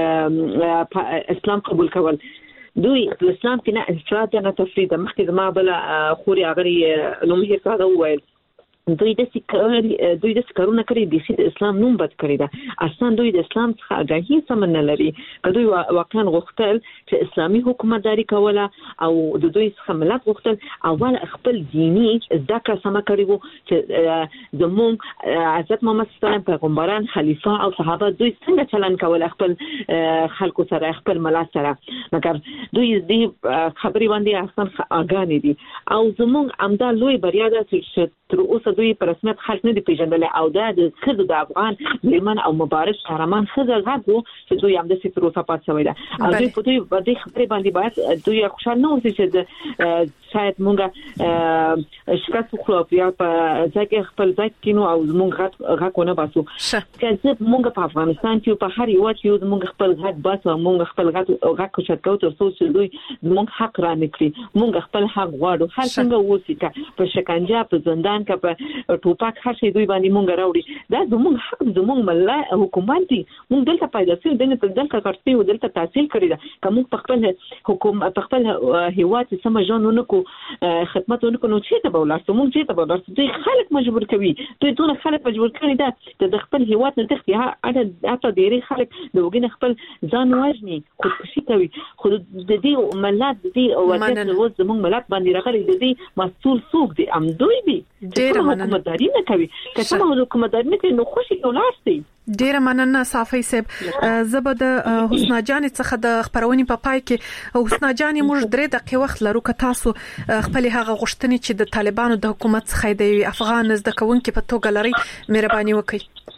H: ته اسلام قبول کول. دوی په اسلام کې نه افراط نه تفرید. مخکې ما بل خوري اغري نوم هیڅ دا وویل دوی د سکري دوی د سکرونه کړی د سید اسلام نوم بد کړی دا اصلا دوی د اسلام څخه آگاهی سم نه لري. کله واقعا غوښتل چې اسلامي حکومتداري کوله او د دوی څخه ملت غوښتل اول خپل دینی ذکر سم کړی وو چې زموږ حضرت محمد صلی الله علیه وسلم پیغمبران خلیفہ او صحابه دوی څنګه چلن کول خپل خلکو سره خپل ملت سره، مګر دوی دې خبري باندې اصلا آگاه نه دي او زموږ امدا لوی بریا ده چې تر اوسه دوی په رسمیت خلک نه دي پیژندل او دا د خزو د افغان لیمن او مبارک شهرمان خزر غاګو چې دوی هم د سیتر اوسه پات شوی ده او دوی په دوی باندې خبرې باندې باید دوی خوشاله نه اوسي چې شاید مونږه شکایت وکړو یا په ځکه خپل ځای کینو او مونږ غاکونه باسو چې مونږ په افغانستان کې په هر یو چې مونږ خپل غاک باسو مونږ خپل غاک شکایت کوو تر څو چې دوی مونږ حق را نکړي، مونږ خپل حق غواړو. هر څنګه وسی کا په شکنجه په زندان کا په ټوپک هر شي دوی باندې مونږ راوړي. دا زموږ حق زموږ مله حکومت دي، مونږ دلته پیدا شوی دلته دلته کارتي او دلته تحصیل کړی دا کوم په خپل حکومت په خپل هیواد سم جنونو کو خدمت ونکو نو چې ته بولارسو مونږ چې ته بولارسو دوی خلک مجبور کوي، دوی ټول خلک مجبور کړي دا د خپل هیواد نه تختی اته اته ډېری خلک د وګینه خپل ځان واجني خودکشي کوي. خو د دې ملت د دې او د زموږ ملت باندې راغلي د دې مسؤل څوک دي ام دوی دي ډېر حکومتداري نه کوي. که څنګه حکومتداري نه کوي نو خوشي کولای
C: ډیره مننه صافی صاحب. زبر د حسنا جان څخه د خبرونې په پای کې حسنا جان موږ درې دقیقې وخت لرو که تاسو خپل هغه غوښتنې چې د طالبانو د حکومت څخه د افغان زده کوونکو په توګه لري مهرباني وکړئ.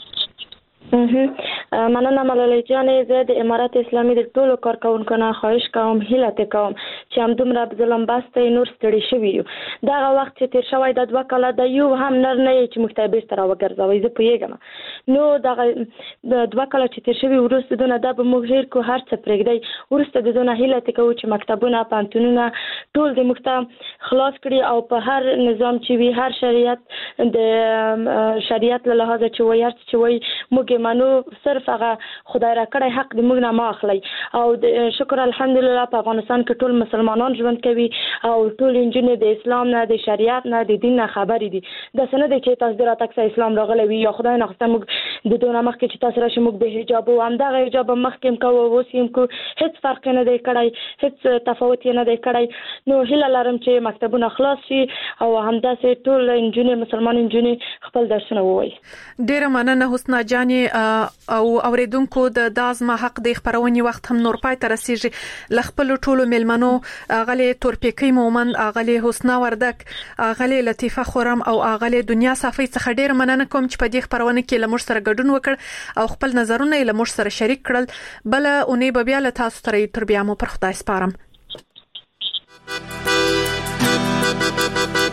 F: مننه ملالۍ جانې. زه د امارات اسلامي د ټولو کارکونکو نه خواهش کوم هیله کوم چې هم دومره ظلم باسته نور ستړي شوي یو. دغه وخت چې تیر شوی د دوه کاله د یو هم نر نه چې مختبر تر وګرځوي زه پوهیږم نو دغه د دوه کاله چې تیر شوی ورسته دونه د موږ هیر کو هر څه پرېږدي ورسته د دونه هیله کوم چې مکتبونه پانتونونه ټول د مختب خلاص کړي او په هر نظام چې وي هر شریعت د شریعت له لحاظه چې وایي چې وایي موږ منو صرف هغه خدای را کړی حق د موږ نه ماخلی او شکر الحمدلله په افغانستان کې ټول مسلمانان ژوند کوي او ټول انجنیر د اسلام نه د شریعت نه د دین نه خبرې دي. د سند چې تاسو درا تک اسلام راغلی وي یا خدای نه خسته موږ د دونه مخ کې چې تاسو راشي موږ به حجاب او هم دغه حجاب مخ کې کوو وسیم کو هیڅ فرق نه دی کړی هیڅ تفاوت نه دی کړی. نو هیله لرم چې مکتبونه خلاص شي او همداسې ټول انجنیر مسلمان انجنیر خپل درسونه ووایي.
C: ډیره مننه حسنا جان او اوریدونکو د دازما حق د خبرونې وخت هم نور پای ته رسیږي. لخپل ټولو ملمنو غلي تورپیکی مومند غلي حسنا وردک غلي لطیفه خورم او غلي دنیا صافی څخه ډیر مننه کوم چې په دې خبرونه کې لمر سره ګډون وکړ او خپل نظرونه یې لمر سره شریک کړل. بل اونې به بیا له تاسو سره تر بیا مو پر خدای سپارم.